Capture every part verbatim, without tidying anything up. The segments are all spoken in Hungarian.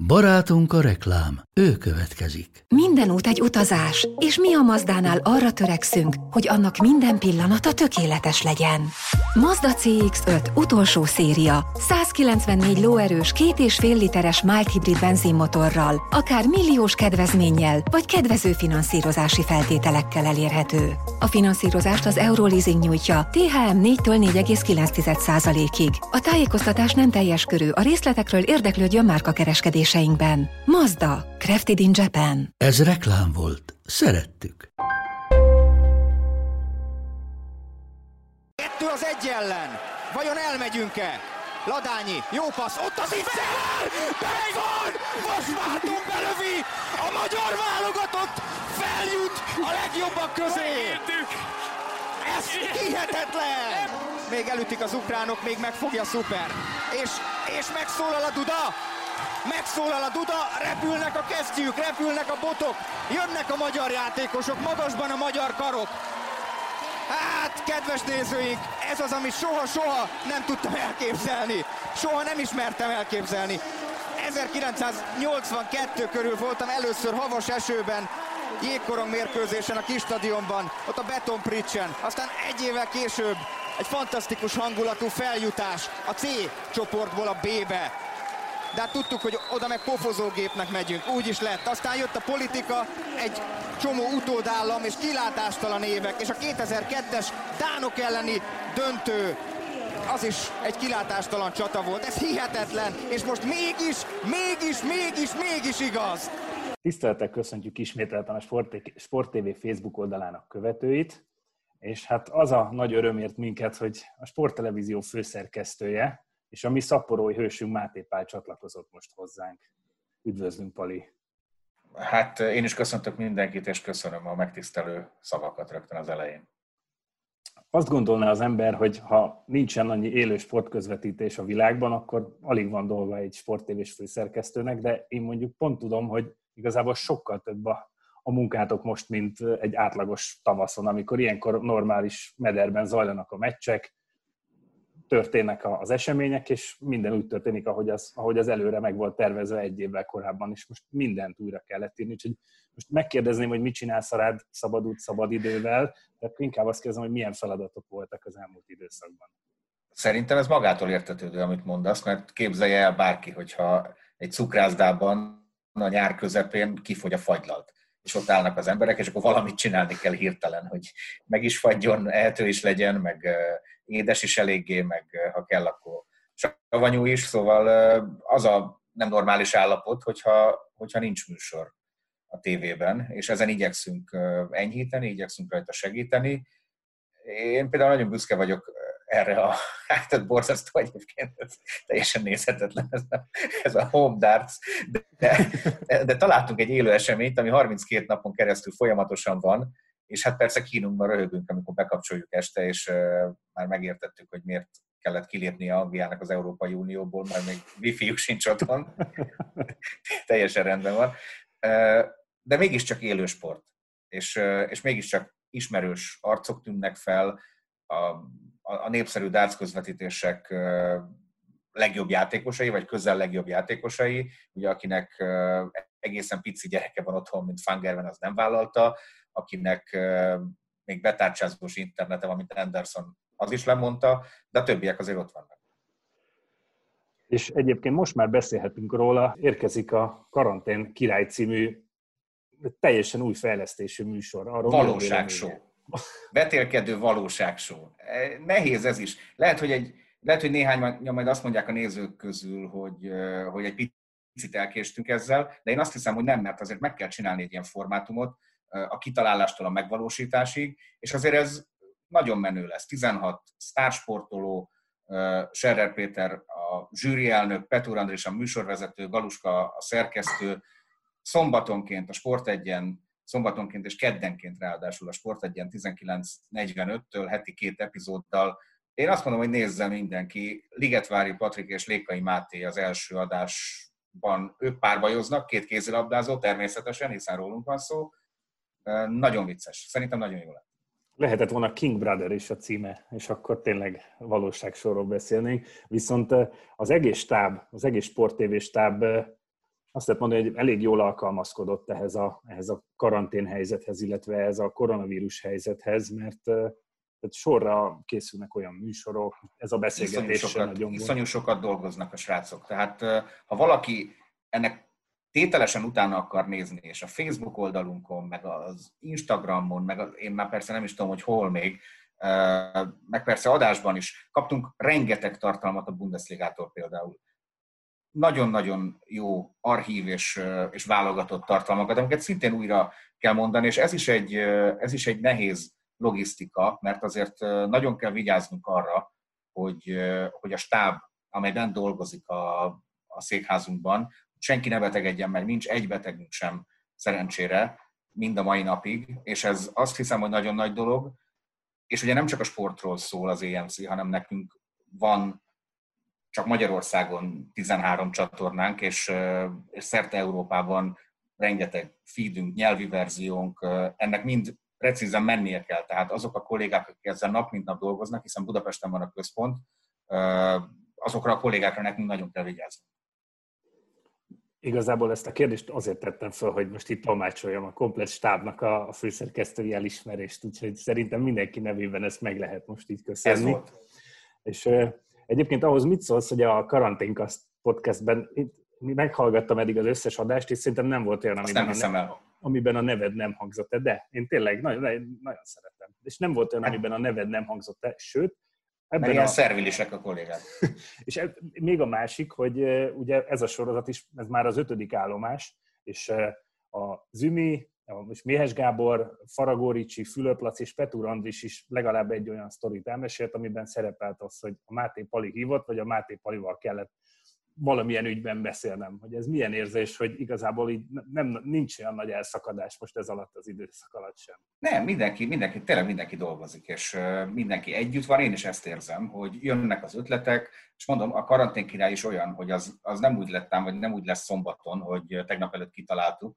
Barátunk a reklám, ő következik. Minden út egy utazás, és mi a Mazdánál arra törekszünk, hogy annak minden pillanata tökéletes legyen. Mazda cé iksz öt utolsó széria, százkilencvennégy lóerős, két és fél literes mild hibrid benzinmotorral, akár milliós kedvezménnyel, vagy kedvező finanszírozási feltételekkel elérhető. A finanszírozást az Euroleasing nyújtja té há em négytől négy egész kilenc százalékig. A tájékoztatás nem teljes körű, a részletekről érdeklődjön márkakereskedéseinkben. Mazda, crafted in Japan. Ez reklám volt. Szerettük. Kettő az egy ellen. Vajon elmegyünk-e? Ladányi, jó passz, ott az Itzel! Megvan! Vasváltó belövi! A magyar válogatott feljut a legjobbak közé! Ez hihetetlen! Még elütik az ukránok, még megfogja szuper. És, és megszólal a Duda! Megszólal a Duda, repülnek a kesztyűk, repülnek a botok, jönnek a magyar játékosok, magasban a magyar karok. Hát, kedves nézőink, ez az, amit soha-soha nem tudtam elképzelni. Soha nem ismertem elképzelni. ezerkilencszáznyolcvankettő körül voltam először havas esőben, jégkorong mérkőzésen a Kisstadionban, ott a Betonpritchen. Aztán egy évvel később egy fantasztikus hangulatú feljutás a C csoportból a B-be. De hát tudtuk, hogy oda meg pofozógépnek megyünk, úgy is lett. Aztán jött a politika, egy csomó utódállam és kilátástalan évek, és a kétezer-kettes dánok elleni döntő, az is egy kilátástalan csata volt. Ez hihetetlen, és most mégis, mégis, mégis, mégis igaz. Tisztelettel köszöntjük ismételten a Sport té vé Facebook oldalának követőit, és hát az a nagy örömért minket, hogy a Sport Televízió főszerkesztője, és a mi szaporói hősünk Máté Pál csatlakozott most hozzánk. Üdvözlünk, Pali! Hát én is köszöntök mindenkit, és köszönöm a megtisztelő szavakat rögtön az elején. Azt gondolná az ember, hogy ha nincsen annyi élő sportközvetítés a világban, akkor alig van dolga egy Sport té vés főszerkesztőnek, de én mondjuk pont tudom, hogy igazából sokkal több a, a munkátok most, mint egy átlagos tavaszon, amikor ilyenkor normális mederben zajlanak a meccsek, történnek az események, és minden úgy történik, ahogy az, ahogy az előre meg volt tervezve egy évvel korábban, és most mindent újra kellett írni. Úgyhogy most megkérdezném, hogy mit csinálsz a rád szabad út, szabad idővel, de inkább azt kérdezem, hogy milyen feladatok voltak az elmúlt időszakban. Szerintem ez magától értetődő, amit mondasz, mert képzelje el bárki, hogyha egy cukrászdában a nyár közepén kifogy a fagylalt, és ott állnak az emberek, és akkor valamit csinálni kell hirtelen, hogy meg is fagyjon, ehető is legyen, meg édes is eléggé, meg ha kell, akkor savanyú is, szóval az a nem normális állapot, hogyha, hogyha nincs műsor a tévében, és ezen igyekszünk enyhíteni, igyekszünk rajta segíteni. Én például nagyon büszke vagyok erre a, hát borzasztó egyébként, ez teljesen nézhetetlen ez a, ez a home darts, de, de, de találtunk egy élő eseményt, ami harminckét napon keresztül folyamatosan van, és hát persze kínunkban röhögünk, amikor bekapcsoljuk este, és uh, már megértettük, hogy miért kellett kilépnie Angliának az Európai Unióból, mert még wifi-juk sincs otthon. Teljesen rendben van. Uh, de mégiscsak élő sport, és, uh, és mégiscsak ismerős arcok tűnnek fel, a, a, a népszerű darts közvetítések uh, legjobb játékosai, vagy közel legjobb játékosai, ugye akinek uh, egészen pici gyereke van otthon, mint Fangerven, az nem vállalta, akinek uh, még betárcsázós internete van, mint Anderson, az is lemondta, de a többiek azért ott vannak. És egyébként most már beszélhetünk róla, érkezik a Karantén Király című teljesen új fejlesztésű műsor. Valóságshow. Vetélkedő valóságshow. Nehéz ez is. Lehet, hogy, egy, lehet, hogy néhányan majd azt mondják a nézők közül, hogy, hogy egy picit elkéstünk ezzel, de én azt hiszem, hogy nem, mert azért meg kell csinálni egy ilyen formátumot, a kitalálástól a megvalósításig, és azért ez nagyon menő lesz. tizenhat sztársportoló, Scherrer Péter a zsűrielnök, Petúr András a műsorvezető, Galuska a szerkesztő, szombatonként a Sport egyen, szombatonként és keddenként ráadásul a Sport egyen tizenkilenc negyvenöttől heti két epizóddal. Én azt mondom, hogy nézze mindenki, Ligetvári Patrik és Lékai Máté az első adásban, ők párbajoznak, két kézilabdázó természetesen, hiszen rólunk van szó. Nagyon vicces, szerintem nagyon jó lett. Lehetett volna King Brother is a címe, és akkor tényleg valóságsorról beszélnénk. Viszont az egész stáb, az egész Sport té vé stáb azt lehet mondani, hogy elég jól alkalmazkodott ehhez a, ehhez a karantén helyzethez, illetve ehhez a koronavírus helyzethez, mert tehát sorra készülnek olyan műsorok, ez a beszélgetés sem nagyon volt. Iszonyú sokat dolgoznak a srácok. Tehát ha valaki ennek tételesen utána akar nézni, és a Facebook oldalunkon, meg az Instagramon, meg az, én már persze nem is tudom, hogy hol még, meg persze adásban is kaptunk rengeteg tartalmat a Bundesligától például. Nagyon-nagyon jó archív és, és válogatott tartalmakat, amiket szintén újra kell mondani, és ez is egy, ez is egy nehéz logisztika, mert azért nagyon kell vigyáznunk arra, hogy, hogy a stáb, amelyben dolgozik a, a székházunkban, senki ne betegedjen meg, nincs egy betegünk sem szerencsére, mind a mai napig, és ez azt hiszem, hogy nagyon nagy dolog, és ugye nem csak a sportról szól az é em cé, hanem nekünk van csak Magyarországon tizenhárom csatornánk, és, és szerte Európában rengeteg feedünk, nyelvi verziónk, ennek mind precízen mennie kell. Tehát azok a kollégák, akik ezzel nap mint nap dolgoznak, hiszen Budapesten van a központ, azokra a kollégákra nekünk nagyon kell vigyázni. Igazából ezt a kérdést azért tettem fel, hogy most itt tolmácsoljam a komplett stábnak a, a főszerkesztői elismerést, úgyhogy szerintem mindenki nevében ezt meg lehet most így köszönni. Ez volt. És uh, egyébként ahhoz mit szólsz, hogy a Karanténkast podcastben meghallgattam eddig az összes adást, és szerintem nem volt olyan, amiben, a, ne- amiben a neved nem hangzott el, de én tényleg nagyon, nagyon szeretem. És nem volt olyan, amiben a neved nem hangzott el, sőt, ebben mert ilyen a... szervilisek a kollégák. És e, még a másik, hogy uh, ugye ez a sorozat is, ez már az ötödik állomás, és uh, a Zümi, most Méhes Gábor, Faragó Ricsi, Fülöp Laci és Petúr Andris is legalább egy olyan sztorit elmesélt, amiben szerepelt az, hogy a Máté Pali hívott, vagy a Máté Palival kellett valamilyen ügyben beszélnem, hogy ez milyen érzés, hogy igazából így nem, nincs olyan nagy elszakadás most ez alatt az időszak alatt sem. Nem, mindenki, mindenki, tényleg mindenki dolgozik, és mindenki együtt van, én is ezt érzem, hogy jönnek az ötletek, és mondom, a karantén király is olyan, hogy az, az nem úgy lettem, vagy nem úgy lesz szombaton, hogy tegnap előtt kitaláltuk.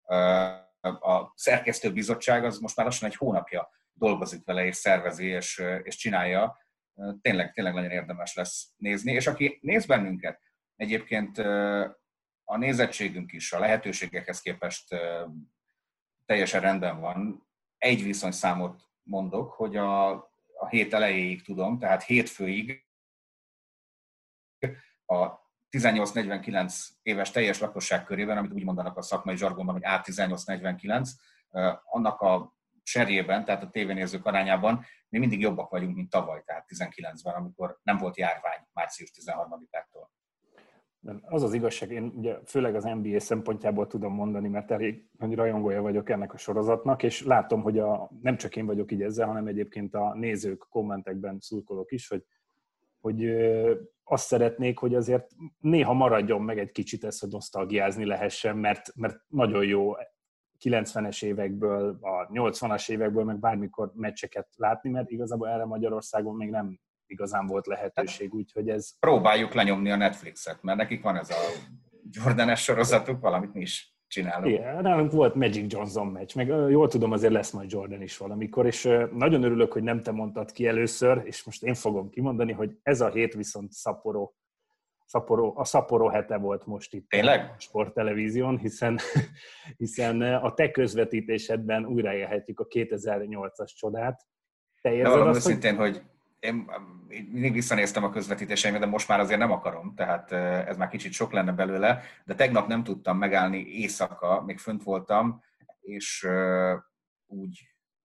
A szerkesztőbizottság az most már lassan egy hónapja dolgozik vele, és szervezi, és, és csinálja. Tényleg, tényleg nagyon érdemes lesz nézni, és aki néz bennünket, egyébként a nézettségünk is a lehetőségekhez képest teljesen rendben van. Egy viszonyszámot mondok, hogy a, a hét elejéig tudom, tehát hétfőig a tizennyolc negyvenkilenc éves teljes lakosság körében, amit úgy mondanak a szakmai zsargonban, hogy á tizennyolc negyvenkilenc, annak a serjében, tehát a tévénézők arányában mi mindig jobbak vagyunk, mint tavaly, tehát tizenkilencben, amikor nem volt járvány március tizenharmadikától. Az az igazság, én ugye főleg az en bé á szempontjából tudom mondani, mert elég nagy rajongója vagyok ennek a sorozatnak, és látom, hogy a, nem csak én vagyok így ezzel, hanem egyébként a nézők kommentekben szurkolok is, hogy, hogy azt szeretnék, hogy azért néha maradjon meg egy kicsit ez, hogy nosztalgiázni lehessen, mert, mert nagyon jó kilencvenes évekből, a nyolcvanas évekből, meg bármikor meccseket látni, mert igazából erre Magyarországon még nem igazán volt lehetőség, úgyhogy ez... Próbáljuk lenyomni a Netflixet, mert nekik van ez a Jordan-es sorozatuk, valamit mi is csinálunk. Igen, nálunk volt Magic Johnson meccs, meg jól tudom, azért lesz majd Jordan is valamikor, és nagyon örülök, hogy nem te mondtad ki először, és most én fogom kimondani, hogy ez a hét viszont szaporó, szaporó, a szaporó hete volt most itt Tényleg? A sporttelevízión, hiszen, hiszen a te közvetítésedben újraélhetjük a kétezer-nyolcas csodát. Te érzed de azt, szintén, hogy én mindig visszanéztem a közvetítéseimet, de most már azért nem akarom, tehát ez már kicsit sok lenne belőle, de tegnap nem tudtam megállni éjszaka, még fönt voltam, és úgy,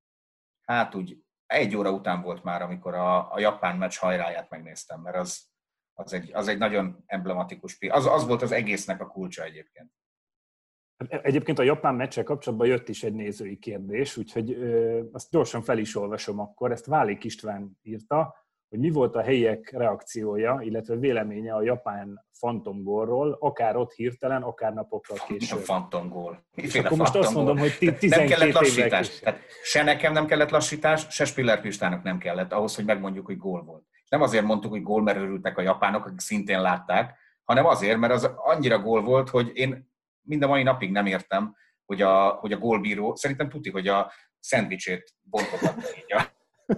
hát úgy egy óra után volt már, amikor a, a japán meccs hajráját megnéztem, mert az, az, egy, az egy nagyon emblematikus pi. Az, az volt az egésznek a kulcsa egyébként. Egyébként a japán meccsel kapcsolatban jött is egy nézői kérdés, úgyhogy ö, azt gyorsan fel is olvasom akkor. Ezt Válik István írta, hogy mi volt a helyiek reakciója, illetve véleménye a japán fantomgólról, akár ott hirtelen, akár napokkal később. A fantomgól. És akkor most azt mondom, hogy tizenkét nem kellett lassítás. Tehát se nekem nem kellett lassítás, se Spiller Pistának nem kellett ahhoz, hogy megmondjuk, hogy gól volt. Nem azért mondtuk, hogy gól, mert örültek a japánok, akik szintén látták, hanem azért, mert az annyira gól volt, hogy én mind a mai napig nem értem, hogy a, hogy a gólbíró, szerintem tuti, hogy a szendvicsét bontogatta így a,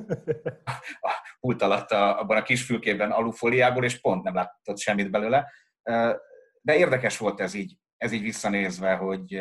a pult alatt a, abban a kis fülkében alufóliából, és pont nem látott semmit belőle. De érdekes volt ez így ez így visszanézve, hogy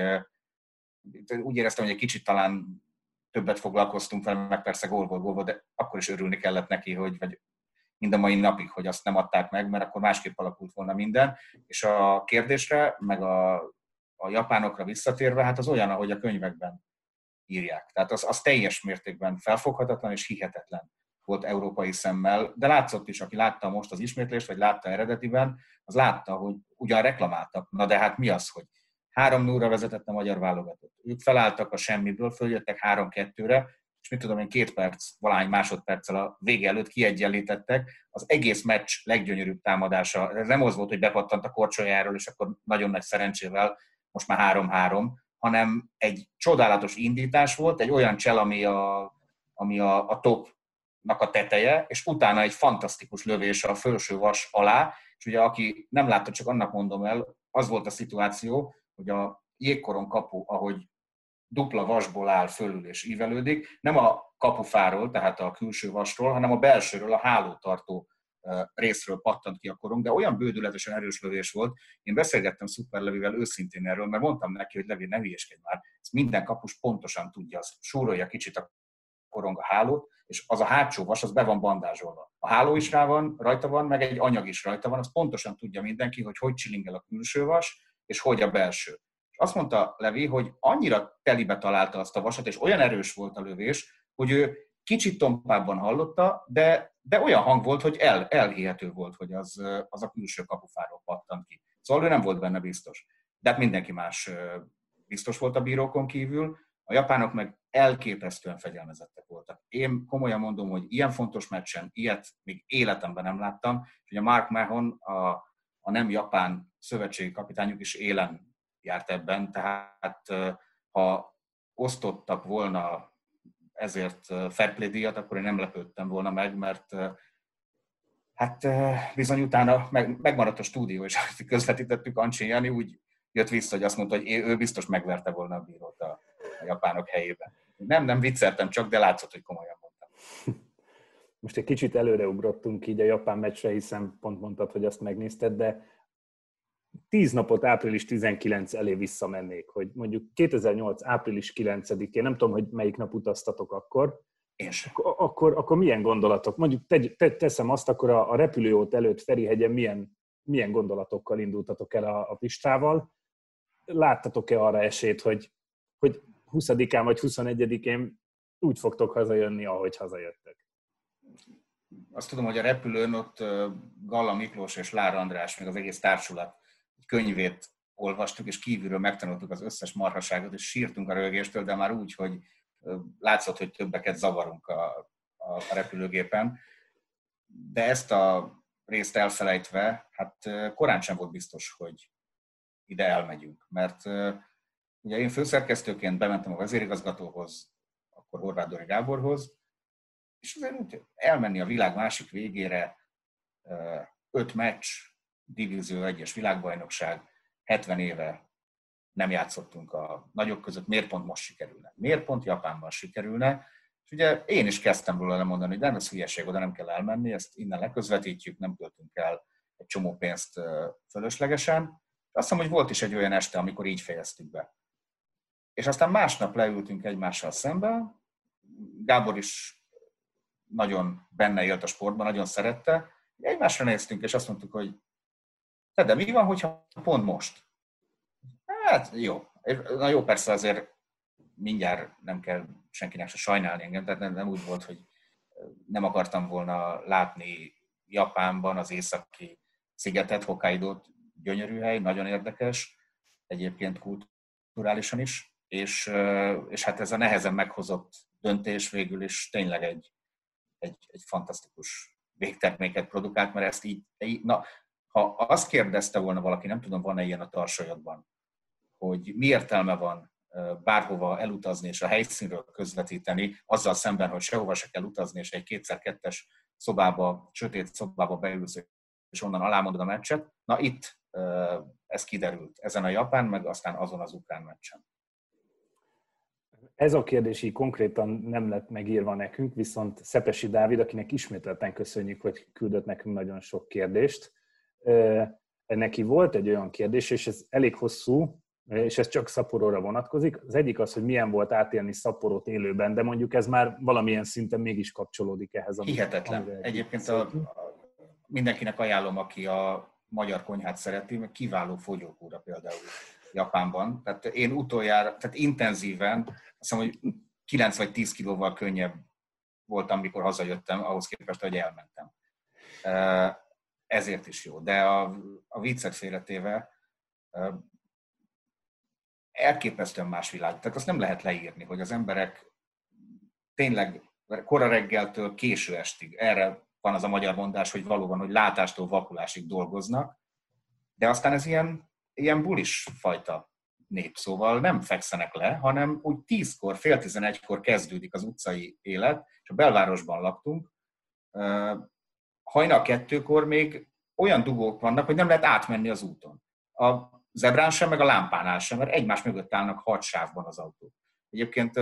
úgy éreztem, hogy egy kicsit talán többet foglalkoztunk vele, meg persze gól volt, gól volt, de akkor is örülni kellett neki, hogy vagy mind a mai napig, hogy azt nem adták meg, mert akkor másképp alakult volna minden. És a kérdésre, meg a, a japánokra visszatérve, hát az olyan, ahogy a könyvekben írják. Tehát az, az teljes mértékben felfoghatatlan és hihetetlen volt európai szemmel, de látszott is, aki látta most az ismétlést, vagy látta eredetiben, az látta, hogy ugyan reklamáltak. Na de hát mi az, hogy három nullra vezetett a magyar válogatott. Ők felálltak a semmiből, följöttek három kettőre, és mit tudom én, két perc, valány másodperccel a vége előtt kiegyenlítettek. Az egész meccs leggyönyörűbb támadása. Ez nem az volt, hogy bepattant a korcsolyáról, és akkor nagyon nagy szerencsével most már három három, hanem egy csodálatos indítás volt, egy olyan csel, ami a, ami a, a topnak a teteje, és utána egy fantasztikus lövés a felső vas alá, és ugye aki nem látta, csak annak mondom el, az volt a szituáció, hogy a jégkoron kapu, ahogy dupla vasból áll fölül és ívelődik, nem a kapufáról, tehát a külső vasról, hanem a belsőről, a hálótartó részről pattant ki a korong, de olyan bődületesen erős lövés volt. Én beszélgettem Szuper Levivel őszintén erről, mert mondtam neki, hogy Levi, ne hülyeskedj már, ezt minden kapus pontosan tudja, az súrolja kicsit a korong a hálót, és az a hátsó vas, az be van bandázsolva. A háló is rá van, rajta van, meg egy anyag is rajta van, az pontosan tudja mindenki, hogy hogy csilingel a külső vas, és hogy a belső. És azt mondta Levi, hogy annyira telibe találta azt a vasat, és olyan erős volt a lövés, hogy ő kicsit tompábban hallotta, de, de olyan hang volt, hogy el, elhihető volt, hogy az, az a külső kapufáról pattant ki. Szóval ő nem volt benne biztos. De hát mindenki más biztos volt a bírókon kívül, a japánok meg elképesztően fegyelmezettek voltak. Én komolyan mondom, hogy ilyen fontos meccsen ilyet még életemben nem láttam, és ugye Mark Mahon, a, a nem japán szövetségi kapitányuk is élen járt ebben, tehát ha osztottak volna ezért fair play díjat, akkor én nem lepődtem volna meg, mert hát bizony utána meg, megmaradt a stúdió, és közvetítettük, Ancsin Jani úgy jött vissza, hogy azt mondta, hogy ő biztos megverte volna a bírót a, a japánok helyében. Nem, nem vicceltem csak, de látszott, hogy komolyan mondtam. Most egy kicsit előreugrottunk így a japán meccsre, hiszen pont mondtad, hogy azt megnézted, de tíz napot április tizenkilencedike elé visszamennék, hogy mondjuk kétezer-nyolc április kilencedikén, nem tudom, hogy melyik nap utaztatok akkor, És akkor, akkor, akkor milyen gondolatok? Mondjuk te, te, teszem azt, akkor a, a repülőút előtt Ferihegyen milyen, milyen gondolatokkal indultatok el a, a pistával? Láttatok-e arra esélyt, hogy, hogy huszadikán vagy huszonegyedikén úgy fogtok hazajönni, ahogy hazajöttek? Azt tudom, hogy a repülőn ott Galla Miklós és Lár András, még az egész társulat könyvét olvastuk, és kívülről megtanultuk az összes marhaságot, és sírtunk a röhögéstől, de már úgy, hogy látszott, hogy többeket zavarunk a, a repülőgépen. De ezt a részt elfelejtve, hát korán sem volt biztos, hogy ide elmegyünk. Mert ugye én főszerkesztőként bementem a vezérigazgatóhoz, akkor Horváth Dori Gáborhoz, és azért úgy elmenni a világ másik végére, öt meccs, Divízió egyes világbajnokság, hetven éve nem játszottunk a nagyok között, miért pont most sikerülne? Miért pont Japánban sikerülne? És ugye én is kezdtem róla lemondani, hogy nem, ez hülyeség, oda nem kell elmenni, ezt innen leközvetítjük, nem költünk el egy csomó pénzt fölöslegesen. Azt hiszem, hogy volt is egy olyan este, amikor így fejeztük be. És aztán másnap leültünk egymással szembe, Gábor is nagyon benne élt a sportban, nagyon szerette, egymásra néztünk, és azt mondtuk, hogy te, de mi van, hogyha pont most? Hát jó. Na jó, persze azért mindjárt nem kell senkinek se sajnálni engem, tehát nem, nem úgy volt, hogy nem akartam volna látni Japánban az északi szigetet, Hokkaidót, gyönyörű hely, nagyon érdekes, egyébként kulturálisan is, és, és hát ez a nehezen meghozott döntés végül is tényleg egy, egy, egy fantasztikus végterméket produkált, mert ezt így, na, ha azt kérdezte volna valaki, nem tudom, van-e ilyen a tarsajodban, hogy mi értelme van bárhova elutazni és a helyszínről közvetíteni, azzal szemben, hogy sehova se kell utazni, és egy kétszer-kettes szobába, sötét szobába beülsz, és onnan alámondod a meccset. Na itt ez kiderült, ezen a japán, meg aztán azon az ukrán meccsen. Ez a kérdés így konkrétan nem lett megírva nekünk, viszont Szepesi Dávid, akinek ismételten köszönjük, hogy küldött nekünk nagyon sok kérdést. neki volt egy olyan kérdés, és ez elég hosszú, és ez csak Szapporóra vonatkozik. Az egyik az, hogy milyen volt átélni Szapporót élőben, de mondjuk ez már valamilyen szinten mégis kapcsolódik ehhez. Hihetetlen. Egyébként a, a, mindenkinek ajánlom, aki a magyar konyhát szereti, meg kiváló fogyókúra például Japánban. Tehát én utoljára, tehát intenzíven, azt hiszem, hogy kilenc vagy tíz kilóval könnyebb voltam, amikor hazajöttem, ahhoz képest, hogy elmentem. Ezért is jó. De a, a viccet félretéve elképesztően más világ. Tehát azt nem lehet leírni, hogy az emberek tényleg kora reggeltől késő estig, erre van az a magyar mondás, hogy valóban, hogy látástól vakulásig dolgoznak, de aztán ez ilyen, ilyen bulis fajta nép, szóval nem fekszenek le, hanem úgy tízkor, fél tizenegykor kezdődik az utcai élet, és a belvárosban laktunk, hajnal kettőkor még olyan dugók vannak, hogy nem lehet átmenni az úton. A zebrán sem, meg a lámpánál sem, mert egymás mögött állnak hat sávban az autók. Egyébként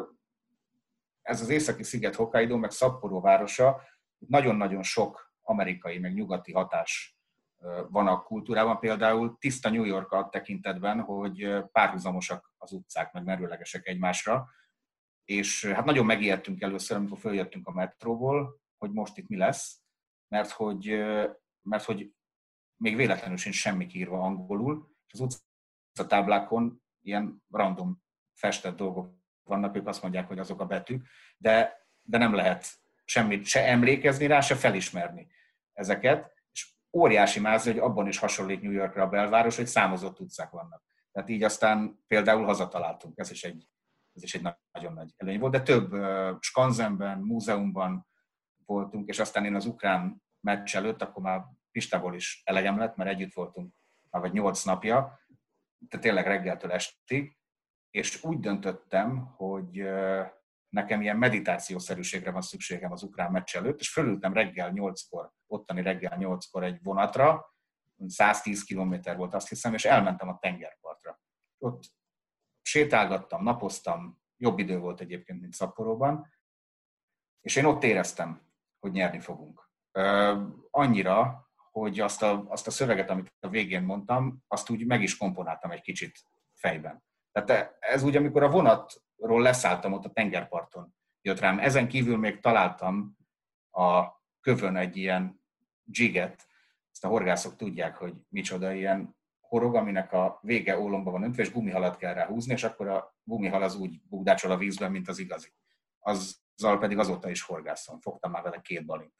ez az északi sziget, Hokkaido, meg Szapporo városa, nagyon-nagyon sok amerikai, meg nyugati hatás van a kultúrában. Például tiszta New York a tekintetben, hogy párhuzamosak az utcák, meg merőlegesek egymásra. És hát nagyon megijedtünk először, amikor följöttünk a metróból, hogy most itt mi lesz, mert hogy, mert hogy még véletlenül sincs semmi írva angolul, és az utcatáblákon ilyen random festett dolgok vannak, ők azt mondják, hogy azok a betűk, de, de nem lehet semmit se emlékezni rá, se felismerni ezeket, és óriási mázli, hogy abban is hasonlít New Yorkra a belváros, hogy számozott utcák vannak. Tehát így aztán például hazataláltunk, ez is egy, ez is egy nagyon nagy előny volt, de több uh, skanzenben, múzeumban voltunk, és aztán én az ukrán meccs előtt, akkor már Pistából is elegem lett, mert együtt voltunk már vagy nyolc napja, de tényleg reggeltől estig, és úgy döntöttem, hogy nekem ilyen meditációszerűségre van szükségem az ukrán meccs előtt, és fölültem reggel nyolckor, ottani reggel nyolckor egy vonatra, száztíz kilométer volt azt hiszem, és elmentem a tengerpartra. Ott sétálgattam, napoztam, jobb idő volt egyébként, mint Szapporóban, és én ott éreztem, hogy nyerni fogunk. Annyira, hogy azt a, azt a szöveget, amit a végén mondtam, azt úgy meg is komponáltam egy kicsit fejben. Tehát ez úgy, amikor a vonatról leszálltam ott a tengerparton, jött rám. Ezen kívül még találtam a kövön egy ilyen dzsiget, ezt a horgászok tudják, hogy micsoda, ilyen horog, aminek a vége ólomba van öntve, és gumihalat kell rá húzni, és akkor a gumihal az úgy bugdácsol a vízben, mint az igazi. Azzal pedig azóta is horgászom. Fogtam már vele két balint.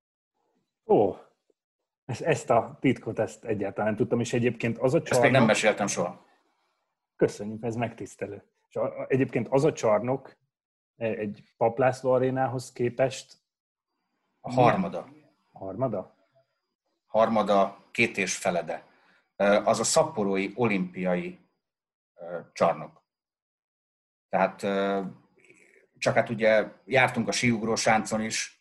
Ó, ezt a titkot, ezt egyáltalán nem tudtam, és egyébként az a csarnok... Ezt még nem meséltem soha. Köszönjük, ez megtisztelő. És egyébként az a csarnok egy Papp László arénához képest... A harmada. Harmada? Harmada, két és felede. Az a szapporói olimpiai csarnok. Tehát csak hát ugye jártunk a síugró-sáncon is,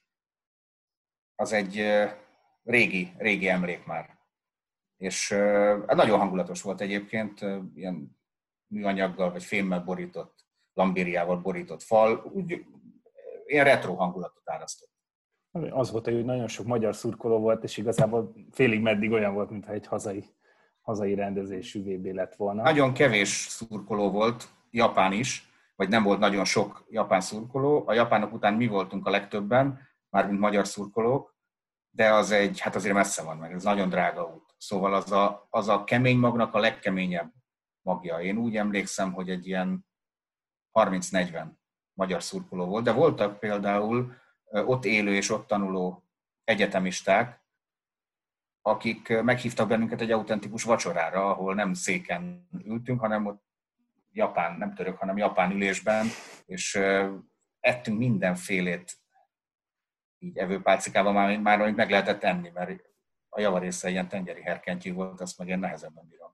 az egy régi, régi emlék már. És nagyon hangulatos volt egyébként, ilyen műanyaggal vagy fémmel borított, lambériával borított fal, úgy ilyen retro hangulatot árasztott. Az volt, hogy nagyon sok magyar szurkoló volt, és igazából félig meddig olyan volt, mintha egy hazai, hazai rendezésű vé bé lett volna. Nagyon kevés szurkoló volt, japán is, vagy nem volt nagyon sok japán szurkoló. A japánok után mi voltunk a legtöbben, mármint magyar szurkolók, de az egy, hát azért messze van meg, ez nagyon drága út. Szóval az a, az a kemény magnak a legkeményebb magja. Én úgy emlékszem, hogy egy ilyen harminc-negyven magyar szurkoló volt, de voltak például ott élő és ott tanuló egyetemisták, akik meghívtak bennünket egy autentikus vacsorára, ahol nem széken ültünk, hanem ott japán, nem török, hanem japán ülésben, és ettünk mindenfélét így evőpálcikában már, már amit meg lehetett enni, mert a javarésze ilyen tengeri herkentyű volt, azt meg én nehezebben bírom.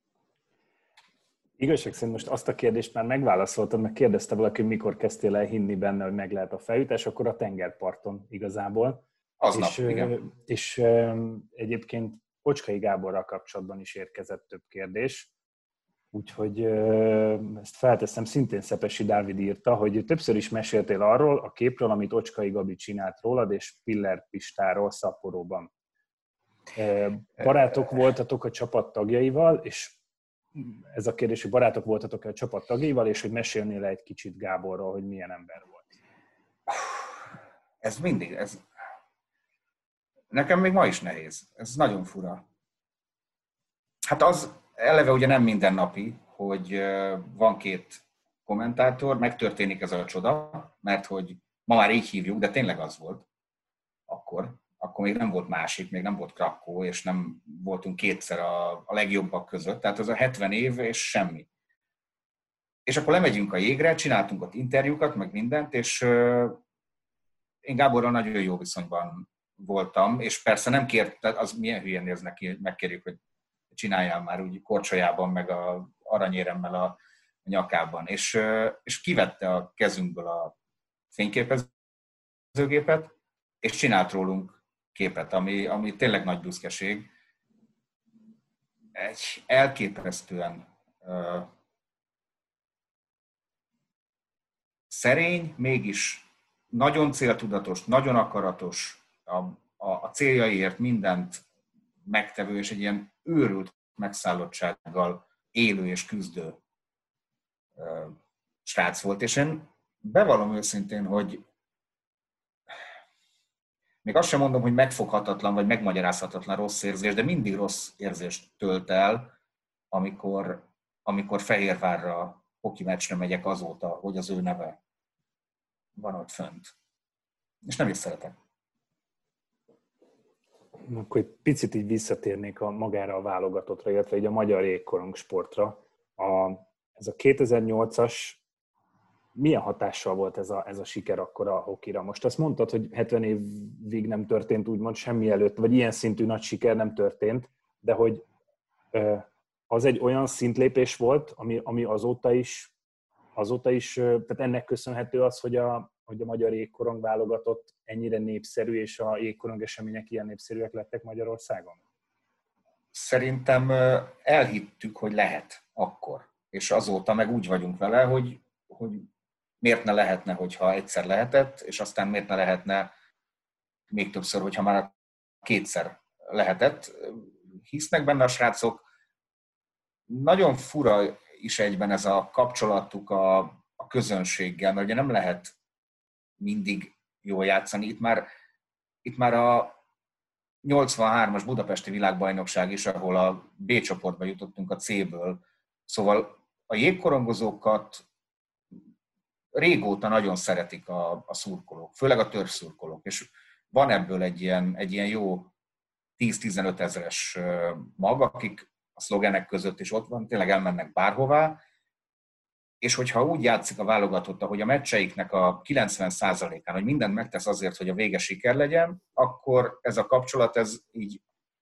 Igazság szerint most azt a kérdést már megválaszoltad, meg kérdezte valaki, hogy mikor kezdtél el hinni benne, hogy meg lehet a felütés, akkor a tengerparton igazából. Aznap, és, igen. És egyébként Ocskai Gáborral kapcsolatban is érkezett több kérdés, úgyhogy ezt felteszem, szintén Szepesi Dávid írta, hogy többször is meséltél arról a képről, amit Ocskai Gabi csinált rólad, és Piller Pistáról Szapporóban. Barátok voltatok a csapat tagjaival, és ez a kérdés, hogy barátok voltatok a csapat tagjaival, és hogy mesélnél egy kicsit Gáborról, hogy milyen ember volt. Ez mindig, ez... Nekem még ma is nehéz. Ez nagyon fura. Hát az eleve ugye nem mindennapi, hogy van két kommentátor, megtörténik ez a csoda, mert hogy ma már így hívjuk, de tényleg az volt akkor. Akkor még nem volt másik, még nem volt Krakó, és nem voltunk kétszer a, a legjobbak között. Tehát az a hetven év, és semmi. És akkor lemegyünk a jégre, csináltunk ott interjúkat, meg mindent, és uh, én Gáborral nagyon jó viszonyban voltam, és persze nem kért, az milyen hülyén néz neki, hogy megkérjük, hogy csináljál már úgy korcsolyában, meg a aranyéremmel a nyakában. És, uh, és kivette a kezünkből a fényképezőgépet, és csinált rólunk képet, ami, ami tényleg nagy büszkeség. Egy elképesztően uh, szerény, mégis nagyon céltudatos, nagyon akaratos, a, a, a céljaiért mindent megtevő, és egy ilyen őrült megszállottsággal élő és küzdő uh, srác volt. És én bevallom őszintén, hogy még azt sem mondom, hogy megfoghatatlan vagy megmagyarázhatatlan rossz érzés, de mindig rossz érzést tölt el, amikor, amikor Fehérvárra hoki meccsre megyek azóta, hogy az ő neve van ott fönt. És nem is szeretek. Akkor egy picit így visszatérnék a magára a válogatottra, illetve így a magyar jégkorong sportra. A, ez a kétezer-nyolcas milyen hatással volt ez a, ez a siker akkor a hokira? Most azt mondtad, hogy hetven évig nem történt úgymond semmi előtt, vagy ilyen szintű nagy siker nem történt, de hogy az egy olyan szintlépés volt, ami, ami azóta is, azóta is, tehát ennek köszönhető az, hogy a, hogy a magyar jégkorong válogatott ennyire népszerű, és a jégkorong események ilyen népszerűek lettek Magyarországon? Szerintem elhittük, hogy lehet akkor. És azóta meg úgy vagyunk vele, hogy, hogy miért ne lehetne, hogyha egyszer lehetett, és aztán miért ne lehetne még többször, hogyha már kétszer lehetett. Hisznek benne a srácok. Nagyon fura is egyben ez a kapcsolatuk a, a közönséggel, mert ugye nem lehet mindig jól játszani. Itt már, itt már a nyolcvanhármas budapesti világbajnokság is, ahol a B csoportba jutottunk a C-ből. Szóval a jégkorongozókat régóta nagyon szeretik a, a szurkolók, főleg a törzszurkolók, és van ebből egy ilyen, egy ilyen jó tíz-tizenöt ezeres mag, akik a szlogenek között is ott van, tényleg elmennek bárhová, és hogyha úgy játszik a válogatott, hogy a meccseiknek a kilencven százalékán, hogy mindent megtesz azért, hogy a vége siker legyen, akkor ez a kapcsolat ez így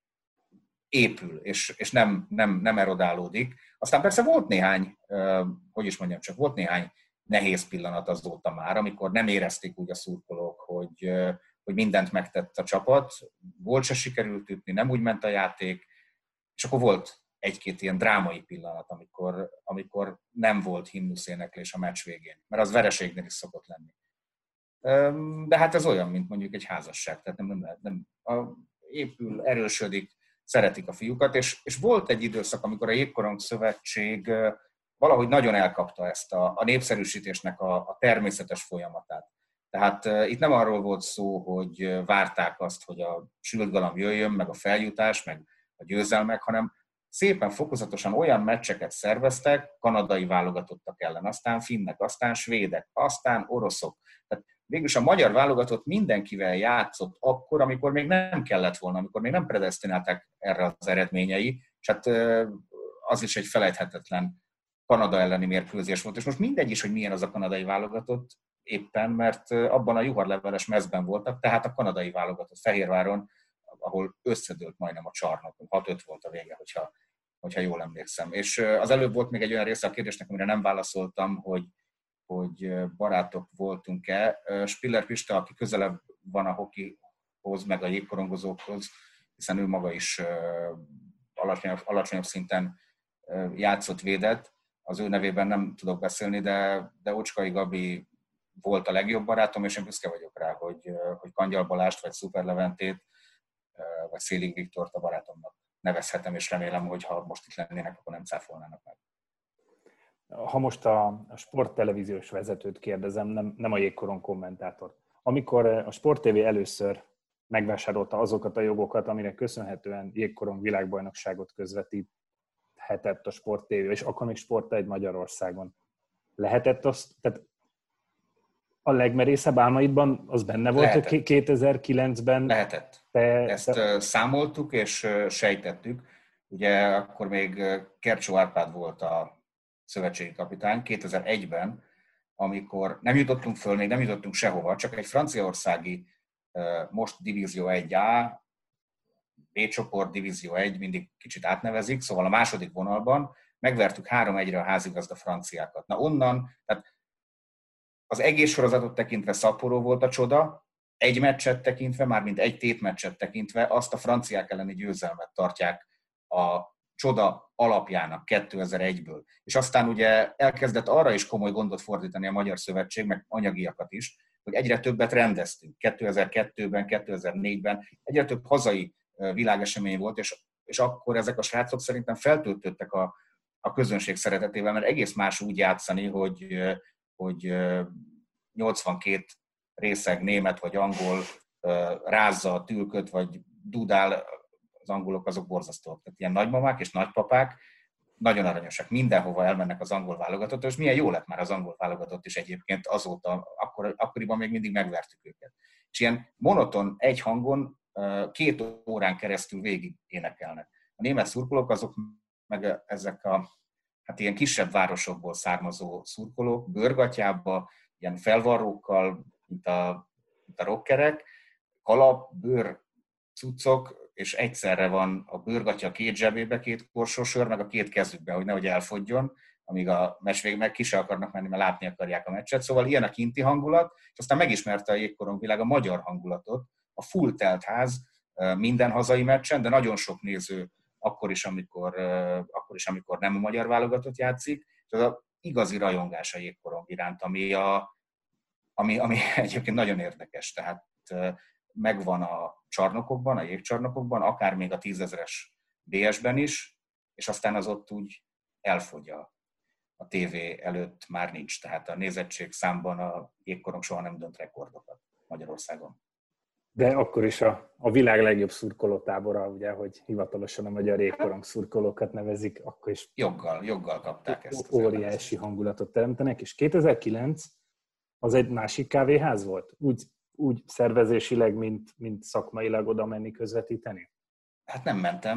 épül, és, és nem, nem, nem erodálódik. Aztán persze volt néhány, hogy is mondjam, csak volt néhány nehéz pillanat azóta már, amikor nem érezték úgy a szurkolók, hogy, hogy mindent megtett a csapat, volt se sikerült ütni, nem úgy ment a játék, és akkor volt egy-két ilyen drámai pillanat, amikor, amikor nem volt himnuszéneklés a meccs végén, mert az vereségnél is szokott lenni. De hát ez olyan, mint mondjuk egy házasság, tehát nem, nem lehet, nem, a, épül, erősödik, szeretik a fiúkat, és, és volt egy időszak, amikor a Jégkorong Szövetség valahogy nagyon elkapta ezt a, a népszerűsítésnek a, a természetes folyamatát. Tehát uh, itt nem arról volt szó, hogy várták azt, hogy a sült galamb jöjjön, meg a feljutás, meg a győzelmek, hanem szépen fokozatosan olyan meccseket szerveztek, kanadai válogatottak ellen, aztán finnek, aztán svédek, aztán oroszok. Tehát végülis a magyar válogatott mindenkivel játszott akkor, amikor még nem kellett volna, amikor még nem predesztinálták erre az eredményei, és hát uh, az is egy felejthetetlen Kanada elleni mérkőzés volt. És most mindegy is, hogy milyen az a kanadai válogatott éppen, mert abban a juharleveles mezben voltak, tehát a kanadai válogatott Fehérváron, ahol összedőlt majdnem a csarnok, hat öt volt a vége, hogyha, hogyha jól emlékszem. És az előbb volt még egy olyan része a kérdésnek, amire nem válaszoltam, hogy, hogy barátok voltunk-e. Spiller Pista, aki közelebb van a hokihoz, meg a jégkorongozókhoz, hiszen ő maga is alacsonyabb, alacsonyabb szinten játszott, védett. Az ő nevében nem tudok beszélni, de, de Ocskai Gabi volt a legjobb barátom, és én büszke vagyok rá, hogy, hogy Kangyal Balást vagy Szuper Leventét vagy Szélig Viktort a barátomnak nevezhetem, és remélem, hogy ha most itt lennének, akkor nem cáfolnának meg. Ha most a, a sporttelevíziós vezetőt kérdezem, nem, nem a Jégkorong kommentátort. Amikor a Sport té vé először megvásárolta azokat a jogokat, aminek köszönhetően Jégkorong világbajnokságot közvetíthetett a Sport té vé, és akkor még Sport egy Magyarországon. Lehetett azt, tehát a legmerészebb álmaidban az benne volt, Lehetett. hogy kétezer-kilencben... Lehetett. Te, Ezt te... számoltuk és sejtettük. Ugye akkor még Kercsó Árpád volt a szövetségi kapitány kétezer-egyben, amikor nem jutottunk föl, még nem jutottunk sehova, csak egy franciaországi, most Divízió egy á, B csoport, Divízió egy, mindig kicsit átnevezik, szóval a második vonalban megvertük három egyre a házigazda franciákat. Na onnan, tehát az egész sorozatot tekintve Sapporo volt a csoda, egy meccset tekintve, mármint egy tétmeccset tekintve, azt a franciák elleni győzelmet tartják a csoda alapjának kétezer-egyből. És aztán ugye elkezdett arra is komoly gondot fordítani a Magyar Szövetség, meg anyagiakat is, hogy egyre többet rendeztünk. kétezer-kettőben, kétezer-négyben egyre több hazai világesemény volt, és, és akkor ezek a srácok szerintem feltöltöttek a, a közönség szeretetével, mert egész más úgy játszani, hogy, hogy nyolcvankét részeg német vagy angol rázza a tülköt, vagy dudál, az angolok azok borzasztóak. Tehát ilyen nagymamák és nagypapák nagyon aranyosak. Mindenhova elmennek az angol válogatott, és milyen jó lett már az angol válogatott is egyébként azóta, akkor, akkoriban még mindig megvertük őket. És ilyen monoton, egy hangon két órán keresztül végig énekelnek. A német szurkolók azok meg ezek a hát ilyen kisebb városokból származó szurkolók, bőrgatyába, ilyen felvarrókkal, mint a, mint a rockerek, kalap, bőr, cuccok, és egyszerre van a bőrgatya a két zsebébe, két korsósör, meg a két kezükbe, hogy nehogy elfogjon, amíg a meccs végig meg ki se akarnak menni, mert látni akarják a meccset. Szóval ilyen a kinti hangulat, és aztán megismerte a Jégkorong világ a magyar hangulatot, a full telt ház minden hazai meccsen, de nagyon sok néző akkor is, amikor, akkor is, amikor nem a magyar válogatott játszik. Ez az igazi rajongás a Jégkorong iránt, ami, a, ami, ami egyébként nagyon érdekes. Tehát megvan a csarnokokban, a jégcsarnokokban, akár még a tízezeres bé es-ben is, és aztán az ott úgy elfogy a, a tévé előtt, már nincs. Tehát a nézettség számban a Jégkorong soha nem dönt rekordokat Magyarországon. De akkor is a, a világ legjobb szurkolótábora, ugye, hogy hivatalosan a magyar Jégkorong szurkolókat nevezik, akkor is joggal, joggal kapták ezt. Óriási hangulatot teremtenek, és kétezer-kilenc az egy másik kávéház volt? Úgy, úgy szervezésileg, mint, mint szakmailag oda menni közvetíteni? Hát nem mentem,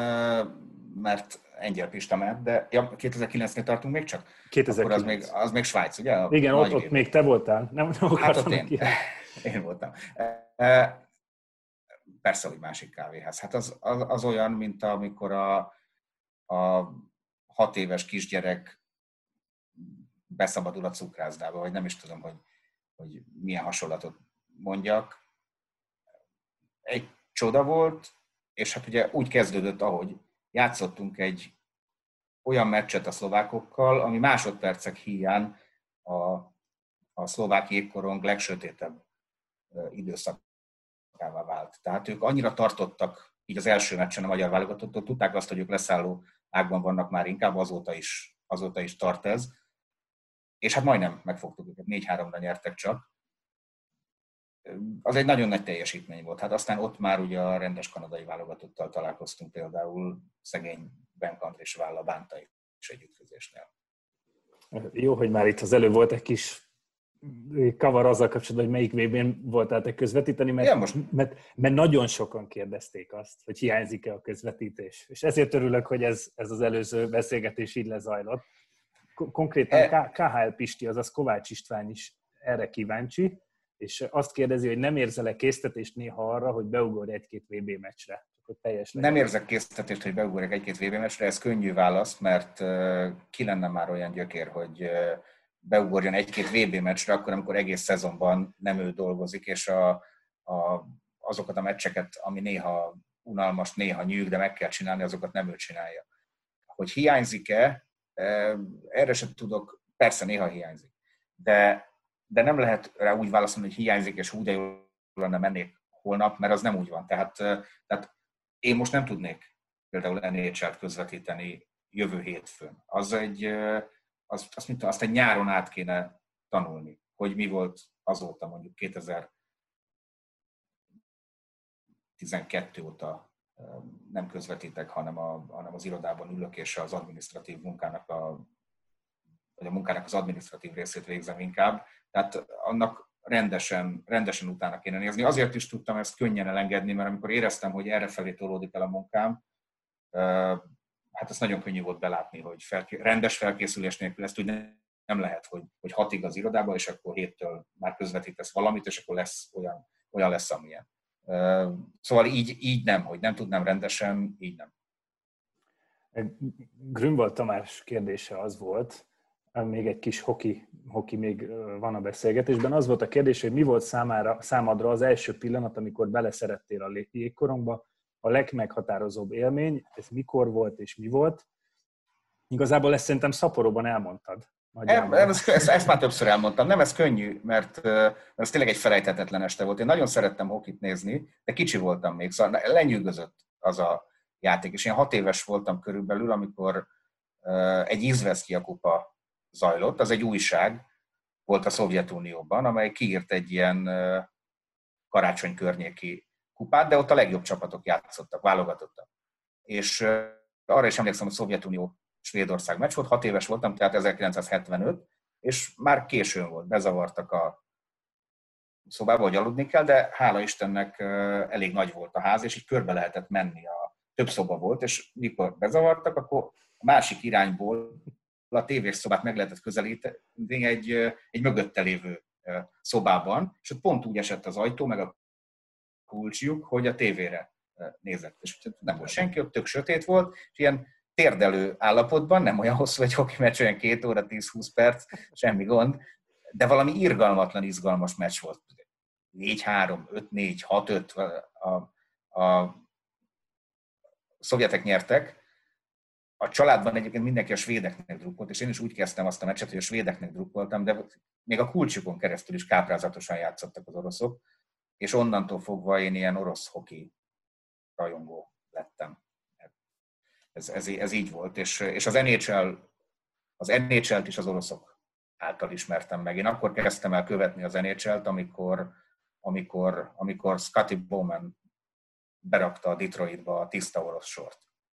mert Engyel Pista ment, de ja, kétezer-kilencnél tartunk még csak? kétezer-kilenc. Akkor az még, az még Svájc, ugye? A igen, ott, ott még te voltál. Nem, nem hát ott én. ki. Én voltam. Persze, hogy másik kávéház. Hát az, az, az olyan, mint amikor a, a hat éves kisgyerek beszabadul a cukrászdába, vagy nem is tudom, hogy, hogy milyen hasonlatot mondjak. Egy csoda volt, és hát ugye úgy kezdődött, ahogy játszottunk egy olyan meccset a szlovákokkal, ami másodpercek híján a, a szlovák jégkorong legsötétebb időszakává vált. Tehát ők annyira tartottak így az első meccsen a magyar válogatottól, tudták azt, hogy ők leszálló ágban vannak már inkább, azóta is, azóta is tart ez. És hát majdnem megfogtuk őket, négy háromra nyertek csak. Az egy nagyon nagy teljesítmény volt. Hát aztán ott már ugye a rendes kanadai válogatottal találkoztunk, például szegény Ben Kandris válla bánta is egy ütközésnél. Jó, hogy már itt az előbb volt egy kis kavar azzal kapcsolatban, hogy melyik vé bén voltál te közvetíteni, mert, most... mert, mert nagyon sokan kérdezték azt, hogy hiányzik-e a közvetítés. És ezért örülök, hogy ez, ez az előző beszélgetés így lezajlott. Konkrétan e... ká há el Pisti, azaz Kovács István is erre kíváncsi, és azt kérdezi, hogy nem érzel-e késztetést néha arra, hogy beugorj egy-két vé bé meccsre? Nem érzek késztetést, hogy beugorjak egy-két vé bé meccsre, ez könnyű válasz, mert ki lenne már olyan gyökér, hogy beugorjon egy-két vé bé meccsre, akkor, amikor egész szezonban nem ő dolgozik, és a, a, azokat a meccseket, ami néha unalmas, néha nyűg, de meg kell csinálni, azokat nem ő csinálja. Hogy hiányzik-e, erre sem tudok, persze néha hiányzik, de, de nem lehet rá úgy válaszolni, hogy hiányzik, és hú, de jól lenne mennék holnap, mert az nem úgy van. Tehát, tehát én most nem tudnék például en há el-t közvetíteni jövő hétfőn. Az egy, az, azt, mint, azt egy nyáron át kéne tanulni, hogy mi volt azóta, mondjuk kétezer-tizenkettő óta nem közvetítek, hanem, a, hanem az irodában ülök, és az adminisztratív munkának a, vagy a munkának az adminisztratív részét végzem inkább. Tehát annak rendesen, rendesen utána kéne nézni. Azért is tudtam ezt könnyen elengedni, mert amikor éreztem, hogy errefelé tolódik el a munkám, hát ezt nagyon könnyű volt belátni, hogy felké- rendes felkészülés nélkül ezt úgy nem lehet, hogy, hogy hatig az irodában, és akkor héttől már közvetítesz valamit, és akkor lesz olyan, olyan lesz, amilyen. Szóval így, így nem, hogy nem tudnám rendesen, így nem. Grünwald Tamás kérdése az volt, még egy kis hoki, hoki még van a beszélgetésben, az volt a kérdés, hogy mi volt számára, számadra az első pillanat, amikor beleszerettél a jégkorongba, a legmeghatározóbb élmény, ez mikor volt és mi volt? Igazából ezt szerintem szaporóban elmondtad. Nem, ezt, ezt, ezt már többször elmondtam. Nem, ez könnyű, mert, mert ez tényleg egy felejthetetlen este volt. Én nagyon szerettem hokit nézni, de kicsi voltam még, szóval lenyűgözött az a játék. És én hat éves voltam körülbelül, amikor egy Izvesztija kupa zajlott. Az egy újság volt a Szovjetunióban, amely kiírt egy ilyen karácsony környéki kupát, de ott a legjobb csapatok játszottak, válogatottak. És arra is emlékszem, hogy Szovjetunió Svédország meccs volt, hat éves voltam, tehát ezerkilencszázhetvenöt, és már későn volt, bezavartak a szobába, hogy aludni kell, de hála Istennek elég nagy volt a ház, és így körbe lehetett menni. A több szoba volt, és mikor bezavartak, akkor a másik irányból a tévés szobát meg lehetett közelíteni egy, egy mögötte lévő szobában, és ott pont úgy esett az ajtó, meg a kulcsjuk, hogy a tévére nézett. És nem volt senki, ott tök sötét volt, és ilyen térdelő állapotban, nem olyan hosszú egy hoki meccs, olyan két óra, tíz-húsz perc, semmi gond, de valami irgalmatlan, izgalmas meccs volt. négy-három, öt-négy, hat-öt, a, a szovjetek nyertek. A családban egyébként mindenki a svédeknek drukkolt, és én is úgy kezdtem azt a meccset, hogy a svédeknek drukkoltam, de még a kulcsukon keresztül is káprázatosan játszottak az oroszok, és onnantól fogva én ilyen orosz hoki rajongó lettem. Ez, ez, ez így volt, és, és az en há el, az en há el-t is az oroszok által ismertem meg. Én akkor kezdtem el követni az en há el-t, amikor, amikor, amikor Scotty Bowman berakta a Detroitba a tiszta orosz sort.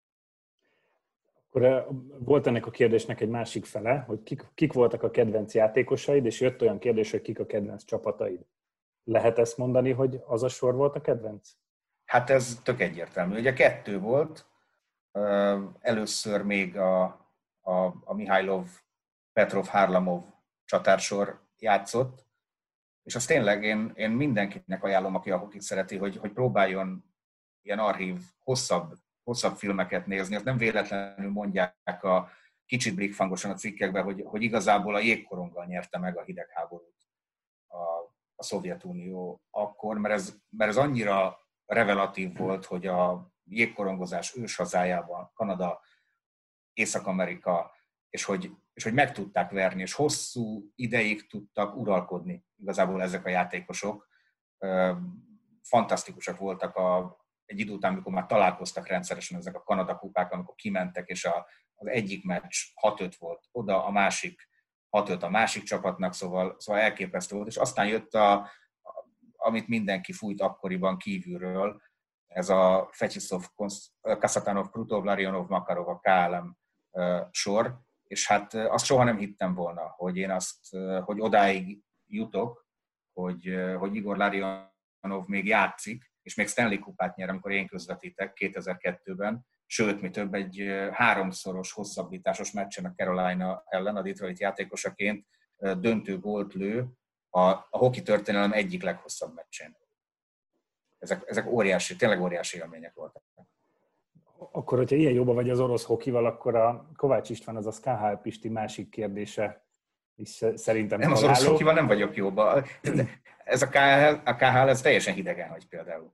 Akkor volt ennek a kérdésnek egy másik fele, hogy kik, kik voltak a kedvenc játékosaid, és jött olyan kérdés, hogy kik a kedvenc csapataid. Lehet ezt mondani, hogy az a sor volt a kedvenc? Hát ez tök egyértelmű. Ugye kettő volt. Először még a, a, a Mihailov, Petrov, Harlamov csatársor játszott, és azt tényleg én, én mindenkinek ajánlom, aki a hokit szereti, hogy, hogy próbáljon ilyen archív, hosszabb, hosszabb filmeket nézni. Azt nem véletlenül mondják a kicsit blikfangosan a cikkekben, hogy, hogy igazából a jégkoronggal nyerte meg a hidegháborút a, a Szovjetunió akkor, mert ez, mert ez annyira revelatív volt, hogy a jégkorongozás őshazájában, Kanada, Észak-Amerika, és hogy, és hogy meg tudták verni, és hosszú ideig tudtak uralkodni igazából ezek a játékosok. Fantasztikusak voltak a, egy idő után, amikor már találkoztak rendszeresen ezek a Kanada kupák, amikor kimentek, és a, az egyik meccs hat-öt volt oda, a másik hat-öt a másik csapatnak, szóval, szóval elképesztő volt. És aztán jött, a, a, amit mindenki fújt akkoriban kívülről, ez a Fecsiszov, Kaszatanov, Krutov, Larionov, Makarov, a ká el em sor, és hát azt soha nem hittem volna, hogy én azt, hogy odáig jutok, hogy, hogy Igor Larionov még játszik, és még Stanley kupát nyer, amikor én közvetítek kétezer-kettőben, sőt, mi több, egy háromszoros hosszabbításos meccsen a Carolina ellen, a Detroit játékosaként döntő gólt lő a, a hoki történelem egyik leghosszabb meccsén. Ezek, ezek óriási, tényleg óriási élmények voltak. Akkor, hogyha ilyen jóban vagy az orosz hokival, akkor a Kovács István, azaz ká há el Pisti másik kérdése is szerintem nem, találó. Az orosz hokival nem vagyok jóban. Ez a ká há el, a ká há el ez teljesen hidegen hagy például.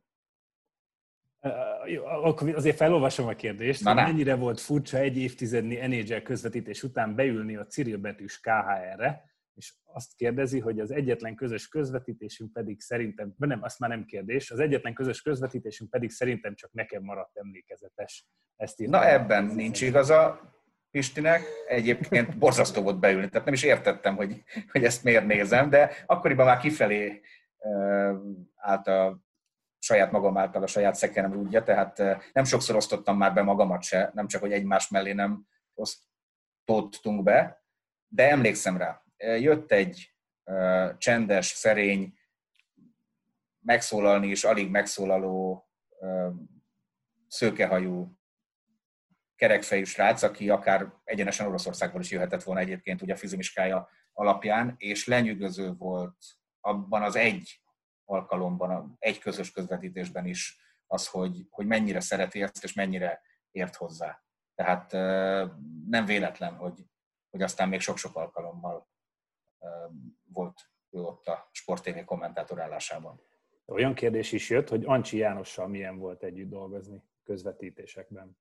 Akkor azért felolvasom a kérdést. Na, mennyire volt furcsa egy évtizednyi en há el közvetítés után beülni a Cyril betűs ká há el-re, és azt kérdezi, hogy az egyetlen közös közvetítésünk pedig szerintem, nem, azt már nem kérdés, az egyetlen közös közvetítésünk pedig szerintem csak nekem maradt emlékezetes. Ezt Na ebben nincs igaza Pistinek, egyébként borzasztó volt beülni, tehát nem is értettem, hogy, hogy ezt miért nézem, de akkoriban már kifelé uh, állt a saját magam által a saját szekerem rúdja, tehát uh, nem sokszor osztottam már be magamat se, nem csak, hogy egymás mellé nem osztottunk be, de emlékszem rá. Jött egy uh, csendes, szerény, megszólalni is alig megszólaló uh, szőkehajú kerekfejű srác, aki akár egyenesen Oroszországból is jöhetett volna egyébként ugye a fizimiskája alapján, és lenyűgöző volt abban az egy alkalomban, egy közös közvetítésben is az, hogy, hogy mennyire szereti ezt, és mennyire ért hozzá. Tehát nem véletlen, hogy, hogy aztán még sok-sok alkalommal volt ő ott a Sport té vé kommentátor állásában. Olyan kérdés is jött, hogy Ancsi Jánossal milyen volt együtt dolgozni közvetítésekben.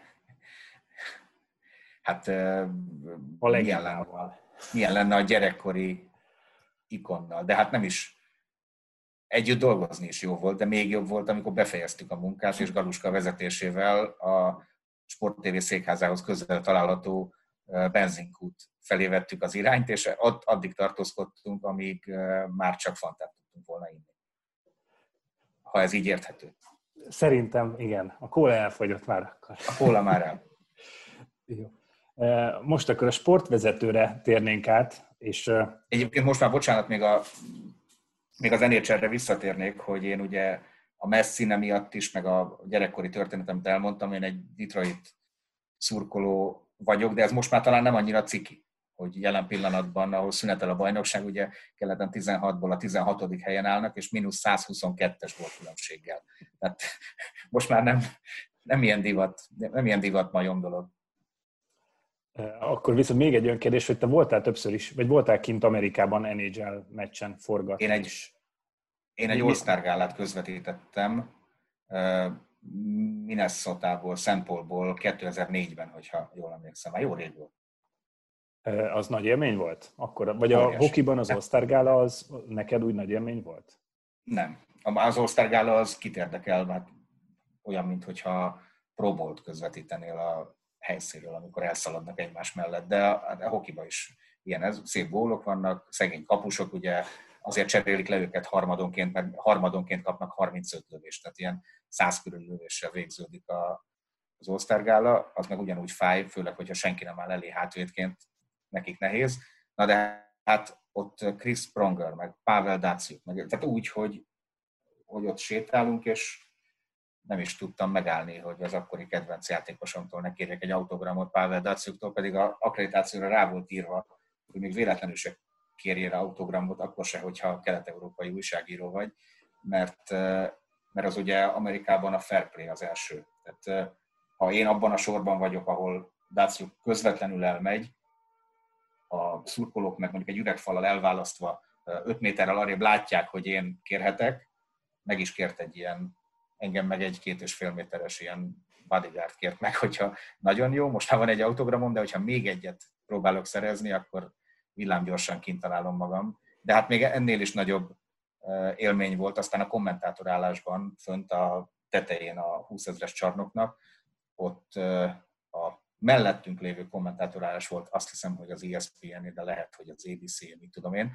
Hát a milyen lenne, milyen lenne a gyerekkori ikonnal, de hát nem is együtt dolgozni is jó volt, de még jobb volt, amikor befejeztük a munkát, és Galuska vezetésével a Sport té vé székházához közel található benzinkút felé vettük az irányt, és addig tartózkodtunk, amíg már csak fantát tudtunk volna inni. Ha ez így érthető. Szerintem igen. A kóla elfogyott már akkor. A kóla már el. Jó. Most akkor a sportvezetőre térnénk át, és... Egyébként most már, bocsánat, még, a, még az en há el-re visszatérnék, hogy én ugye a messz színe miatt is, meg a gyerekkori történetemet elmondtam, én egy Detroit szurkoló vagyok, de ez most már talán nem annyira ciki, hogy jelen pillanatban, ahol szünetel a bajnokság, ugye keleten tizenhatból a tizenhatodik helyen állnak, és mínusz százhuszonkettes volt különbséggel. Tehát most már nem, nem ilyen divat, nem ilyen divat majom dolog. Akkor viszont még egy olyan kérdés, hogy te voltál többször is, vagy voltál kint Amerikában en há el meccsen forgatni. Én egy, én egy All-Star gálát közvetítettem Minnesotából, Saint Paulból kétezer-négyben, hogyha jól emlékszem. Már jó rég volt. Az nagy élmény volt? Akkor, vagy a hokiban az All-Star gála az neked úgy nagy élmény volt? Nem. Az All-Star gála az kit érdekel, mert olyan, mintha Pro Bowl-t közvetítenél a helyszínről, amikor elszaladnak egymás mellett, de a, a hokiban is ilyen, ez, szép gólok vannak, szegény kapusok, ugye azért cserélik le őket harmadonként, mert harmadonként kapnak harmincöt lövést, tehát ilyen száz körül lövéssel végződik a, az All-Star gála, az meg ugyanúgy fáj, főleg, hogyha senki nem áll elé hátvédként, nekik nehéz. Na de hát ott Chris Pronger, meg Pavel Datsyuk, meg, tehát úgy, hogy, hogy ott sétálunk, és nem is tudtam megállni, hogy az akkori kedvenc játékosomtól ne kérjek egy autogramot, Pavel Datsyuktól, pedig az akkreditációra rá volt írva, hogy még véletlenül se kérjél autogramot, akkor se, hogyha kelet-európai újságíró vagy, mert, mert az ugye Amerikában a fair play az első. Tehát ha én abban a sorban vagyok, ahol Datsyuk közvetlenül elmegy, a szurkolók meg mondjuk egy üregfallal elválasztva öt méterrel arrébb látják, hogy én kérhetek, meg is kért egy ilyen, engem meg egy két és fél méteres ilyen bodyguard kért meg, hogyha nagyon jó, most már van egy autogramom, de hogyha még egyet próbálok szerezni, akkor villámgyorsan kint találom magam. De hát még ennél is nagyobb élmény volt aztán a kommentátorállásban, fönt a tetején a húszezres csarnoknak, ott a mellettünk lévő kommentátorállás volt, azt hiszem, hogy az E S P N, de lehet, hogy az á bé cé, mit tudom én.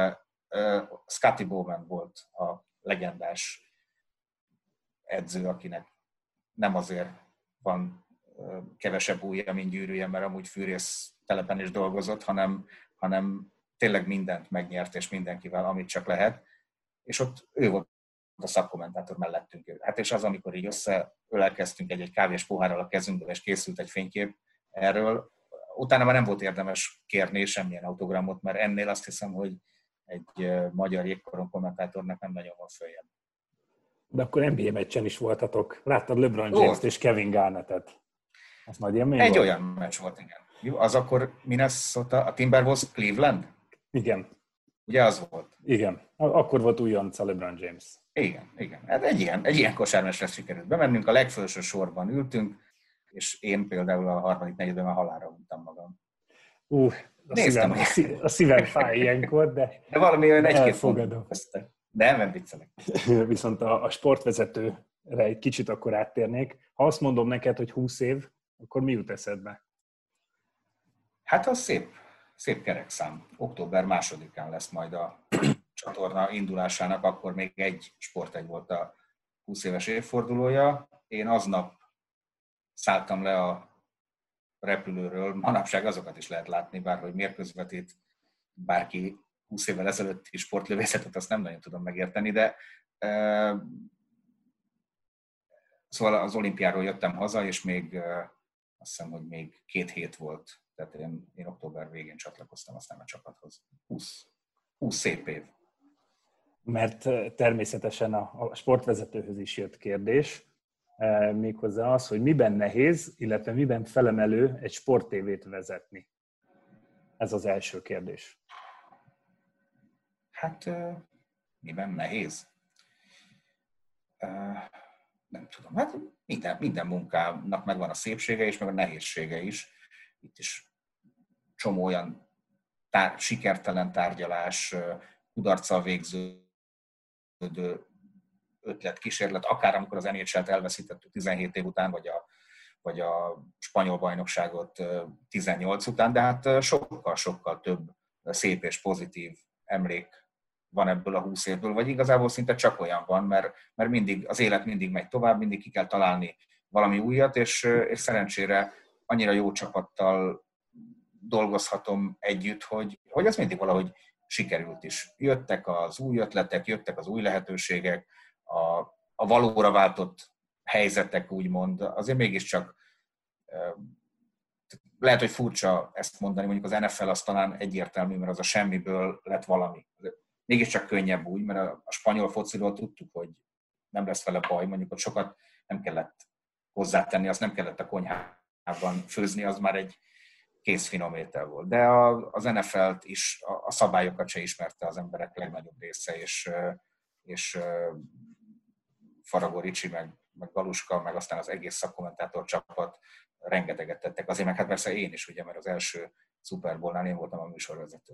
Scotty Bowman volt a legendás edző, akinek nem azért van kevesebb ujja, mint gyűrűje, mert amúgy fűrész telepen is dolgozott, hanem, hanem tényleg mindent megnyert, és mindenkivel, amit csak lehet. És ott ő volt a szakkommentátor mellettünk. Hát és az, amikor így összeölelkeztünk egy-egy kávés pohárral a kezünkből, és készült egy fénykép erről, utána már nem volt érdemes kérni semmilyen autogramot, mert ennél azt hiszem, hogy egy magyar jégkoron kommentátornak nem nagyon van följebb. De akkor en bé á meccsen is voltatok. Láttad LeBron James-t és Kevin Garnettet. Az nagy élmény Egy volt? olyan meccs volt, igen. Jó, az akkor Minnesota, a Timberwolves Cleveland? Igen. Ugye az volt? Igen. Akkor volt újonca LeBron James. Igen, igen. Hát egy ilyen, egy ilyen kosármesre sikerült bemennünk, a legfelső sorban ültünk, és én például a harmadik negyedben már halálra untam magam. Uh, A szívem, a, szív, a szívem fáj ilyenkor, de, de valami olyan egy-két elfogadom. De nem viccelek. Viszont a, a sportvezetőre egy kicsit akkor áttérnék. Ha azt mondom neked, hogy húsz év, akkor mi jut eszedbe? Hát az szép, szép kerekszám. Október másodikán lesz majd a csatorna indulásának, akkor még egy sportegy volt a húsz éves évfordulója. Én aznap szálltam le a repülőről, manapság azokat is lehet látni, bárhogy miért közvetít bárki húsz évvel ezelőtti sportlövészetet, azt nem nagyon tudom megérteni, de e, szóval az olimpiáról jöttem haza, és még e, azt hiszem, hogy még két hét volt, tehát én, én október végén csatlakoztam aztán a csapathoz. húsz, húsz szép év. Mert természetesen a, a sportvezetőhöz is jött kérdés, e, méghozzá az, hogy miben nehéz, illetve miben felemelő egy sporttévét vezetni. Ez az első kérdés. Hát, miben nehéz? Nem tudom. Hát minden, minden munkának megvan a szépsége is, meg a nehézsége is. Itt is csomó olyan tár- sikertelen tárgyalás, kudarccal végződő ötletkísérlet, akár amikor az en há el-t elveszítettük tizenhét év után, vagy a, vagy a spanyol bajnokságot tizennyolc után, de hát sokkal-sokkal több szép és pozitív emlék van ebből a húsz évből, vagy igazából szinte csak olyan van, mert, mert mindig, az élet mindig megy tovább, mindig ki kell találni valami újat, és, és szerencsére annyira jó csapattal dolgozhatom együtt, hogy, hogy ez mindig valahogy sikerült is. Jöttek az új ötletek, jöttek az új lehetőségek, a, a valóra váltott helyzetek, úgymond, azért mégiscsak lehet, hogy furcsa ezt mondani, mondjuk az en ef el az talán egyértelmű, mert az a semmiből lett valami. Mégiscsak könnyebb úgy, mert a spanyol fociról tudtuk, hogy nem lesz vele baj, mondjuk ott sokat nem kellett hozzátenni, azt nem kellett a konyhában főzni, az már egy kész finom étel volt. De az en ef el-t is, a szabályokat se ismerte az emberek legnagyobb része, és, és Faragó Ricsi, meg, meg Galuska, meg aztán az egész szakkommentátor csapat rengeteget tettek. Azért meg hát persze én is, ugye, mert az első Super Bowl-nál én voltam a műsorvezető.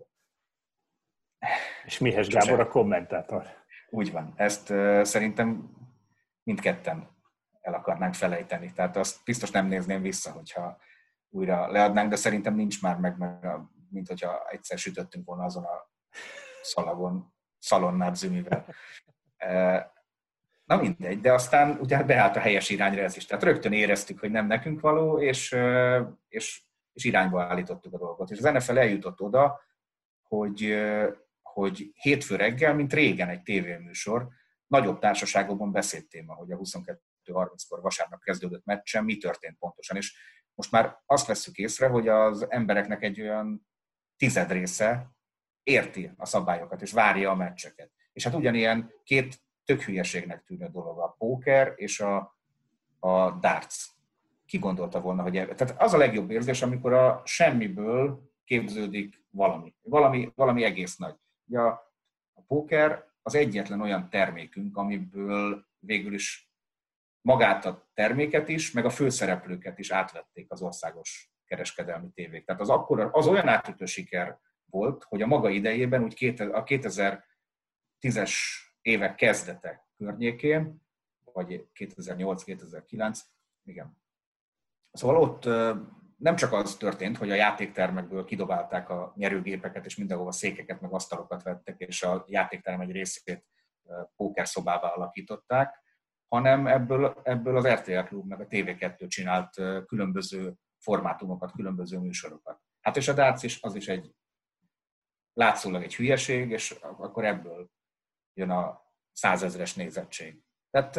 És Mihes Gábor a kommentátor. Úgy van. Ezt uh, szerintem mindketten el akarnánk felejteni. Tehát azt biztos nem nézném vissza, hogyha újra leadnánk, de szerintem nincs már meg, mert mint hogyha egyszer sütöttünk volna azon a szalagon, szalonnát zümivel. Uh, na mindegy, de aztán ugye beállt a helyes irányra ez is. Tehát rögtön éreztük, hogy nem nekünk való, és, uh, és, és irányba állítottuk a dolgot. És az en ef el eljutott oda, hogy uh, hogy hétfő reggel, mint régen egy tévéműsor, nagyobb társaságokban beszédtéma, hogy a huszonkettő harminckor vasárnap kezdődött meccsen mi történt pontosan. És most már azt vesszük észre, hogy az embereknek egy olyan tized része érti a szabályokat, és várja a meccseket. És hát ugyanilyen két tök hülyeségnek tűnő dolog a póker és a, a darts. Ki gondolta volna, hogy... El... Tehát az a legjobb érzés, amikor a semmiből képződik valami. Valami, valami egész nagy. Ja, a póker az egyetlen olyan termékünk, amiből végül is magát a terméket is, meg a főszereplőket is átvették az országos kereskedelmi tévék. Tehát az, akkora, az olyan átütő siker volt, hogy a maga idejében úgy a kétezer-tízes évek kezdete környékén, vagy kétezer-nyolc kétezer-kilenc, igen. Szóval ott nem csak az történt, hogy a játéktermekből kidobálták a nyerőgépeket, és mindenhova székeket, meg asztalokat vettek, és a játékterem egy részét pókerszobává alakították, hanem ebből, ebből az er té el Klub, meg a té vé kettő csinált különböző formátumokat, különböző műsorokat. Hát és a darts is, az is egy látszólag egy hülyeség, és akkor ebből jön a százezres nézettség. Tehát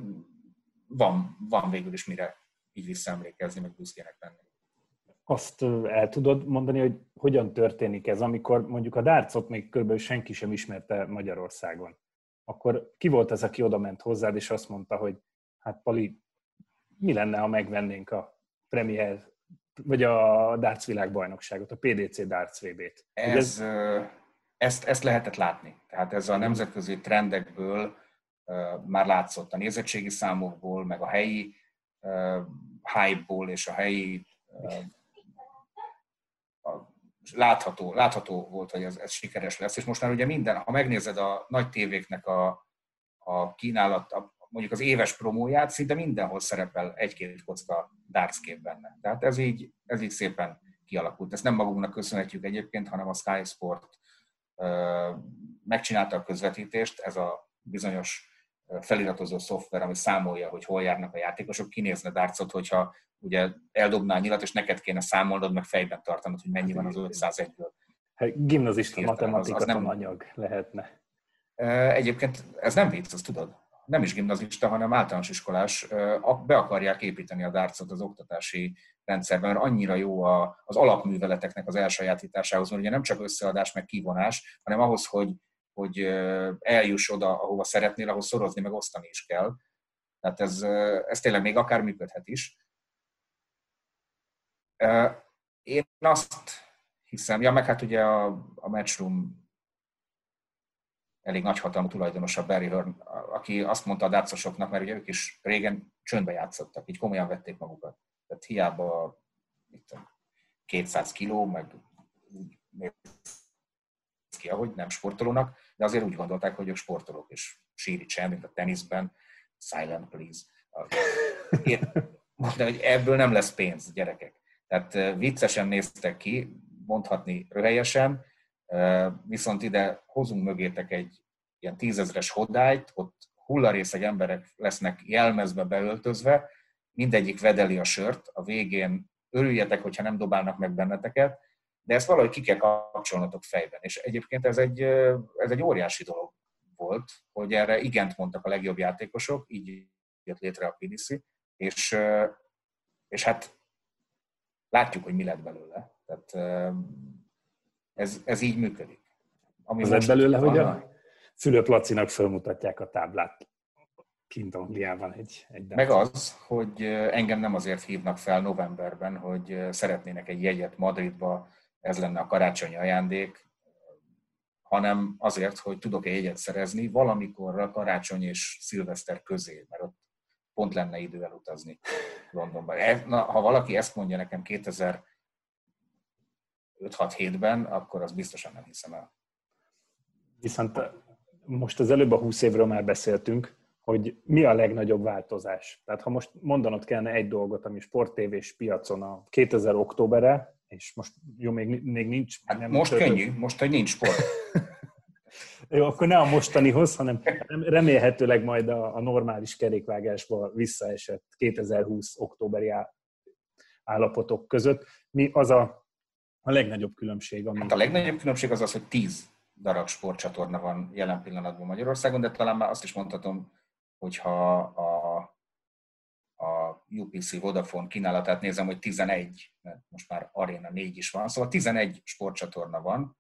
van, van végül is mire így visszaemlékezni, meg büszkének lenni. Azt el tudod mondani, hogy hogyan történik ez, amikor mondjuk a dartsot még körülbelül senki sem ismerte Magyarországon. Akkor ki volt ez, aki oda ment hozzád, és azt mondta, hogy hát Pali, mi lenne, ha megvennénk a Premier, vagy a darts világbajnokságot, a pé dé cé darts vé bét? Ez, ez... Ezt, ezt lehetett látni. Tehát ez a nemzetközi trendekből uh, már látszott, a nézettségi számokból, meg a helyi uh, hype-ból és a helyi uh, a látható, látható volt, hogy ez, ez sikeres lesz, és most már ugye minden, ha megnézed a nagy tévéknek a, a kínálat, a, mondjuk az éves promóját, szinte mindenhol szerepel egy-két kocka dartskép benne. Tehát ez így, ez így szépen kialakult. Ezt nem magunknak köszönhetjük egyébként, hanem a Sky Sport uh, megcsinálta a közvetítést, ez a bizonyos feliratozó szoftver, ami számolja, hogy hol járnak a játékosok, kinézne dartsot, hogyha ugye eldobnál a nyilat, és neked kéne számolnod, meg fejben tartanod, hogy mennyi van az ötszázegyből. Hát gimnazista matematika tananyag lehetne. Egyébként ez nem vicc, azt tudod. Nem is gimnazista, hanem általános iskolás. Be akarják építeni a dartsot az oktatási rendszerben, mert annyira jó az alapműveleteknek az elsajátításához, mert ugye nem csak összeadás, meg kivonás, hanem ahhoz, hogy, hogy eljuss oda, ahova szeretnél, ahhoz szorozni, meg osztani is kell. Tehát ez, ez tényleg még akár működhet is. Én azt hiszem, ja, meg hát ugye a, a Matchroom elég nagyhatalmú tulajdonosa, Barry Hearn, aki azt mondta a dartsosoknak, mert ugye ők is régen csöndbe játszottak, így komolyan vették magukat. Tehát hiába mit tudom, kétszáz kiló, meg úgy néz ki, ahogy nem sportolónak, de azért úgy gondolták, hogy ők sportolók, és síri csend, mint a teniszben, silent please. Én mondtam, hogy ebből nem lesz pénz, gyerekek. Tehát viccesen néztek ki, mondhatni röhelyesen, viszont ide hozunk mögétek egy ilyen tízezres hodályt, ott hullarészeg emberek lesznek jelmezbe beöltözve, mindegyik vedeli a sört, a végén örüljetek, hogyha nem dobálnak meg benneteket, de ezt valahogy ki kell kapcsolnotok fejben. És egyébként ez egy, ez egy óriási dolog volt, hogy erre igent mondtak a legjobb játékosok, így jött létre a pé dé cé, és, és hát látjuk, hogy mi lett belőle. Tehát ez, ez így működik. Ami az lett belőle, hogy a Fülöp Lacinak felmutatják a táblát kint Angliában egy, egy meg az, hogy engem nem azért hívnak fel novemberben, hogy szeretnének egy jegyet Madridba, ez lenne a karácsonyi ajándék, hanem azért, hogy tudok egy jegyet szerezni valamikorra karácsony és szilveszter közé, mert ott pont lenne idő elutazni Londonba. Na, ha valaki ezt mondja nekem kétezer-öt hat hétben, akkor az biztosan nem hiszem el. Viszont most az előbb a húsz évről már beszéltünk, hogy mi a legnagyobb változás. Tehát ha most mondanod kellene egy dolgot, ami sporttévés piacon a kétezer októberre, és most jó, még, még nincs... Hát nem most könnyű, több. Most, hogy nincs sport. Jó, akkor ne a mostanihoz, hanem remélhetőleg majd a, a normális kerékvágásba visszaesett kétezer-húsz októberi állapotok között. Mi az a, a legnagyobb különbség? Ami... Hát a legnagyobb különbség az az, hogy tíz darab sportcsatorna van jelen pillanatban Magyarországon, de talán már azt is mondhatom, hogyha a, a u pé cé Vodafone kínálatát nézem, hogy tizenegy, mert most már Arena négy is van, szóval tizenegy sportcsatorna van.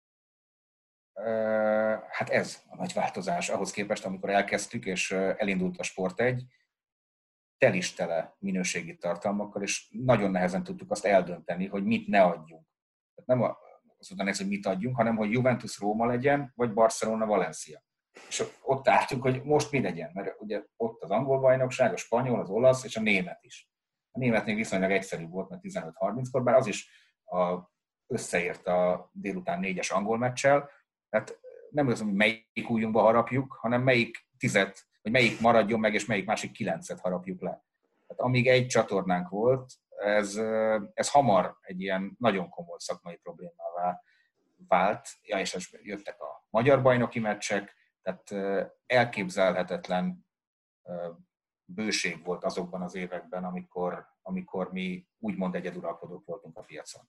Hát ez a nagy változás ahhoz képest, amikor elkezdtük, és elindult a Sport egy, tel is tele minőségi tartalmakkal, és nagyon nehezen tudtuk azt eldönteni, hogy mit ne adjunk. Tehát nem az után ez, hogy mit adjunk, hanem hogy Juventus Róma legyen, vagy Barcelona Valencia. És ott álltunk, hogy most mi legyen, mert ugye ott az angol bajnokság, a spanyol, az olasz és a német is. A német még viszonylag egyszerű volt, mert tizenöt harminckor, bár az is a, összeért a délután négyes angol meccsel. Tehát nem az, hogy melyik ujjunkba harapjuk, hanem melyik tizet, vagy melyik maradjon meg, és melyik másik kilencet harapjuk le. Tehát amíg egy csatornánk volt, ez, ez hamar egy ilyen nagyon komoly szakmai problémává vált. Ja, és jöttek a magyar bajnoki meccsek, tehát elképzelhetetlen bőség volt azokban az években, amikor, amikor mi úgymond egyeduralkodók voltunk a piacon.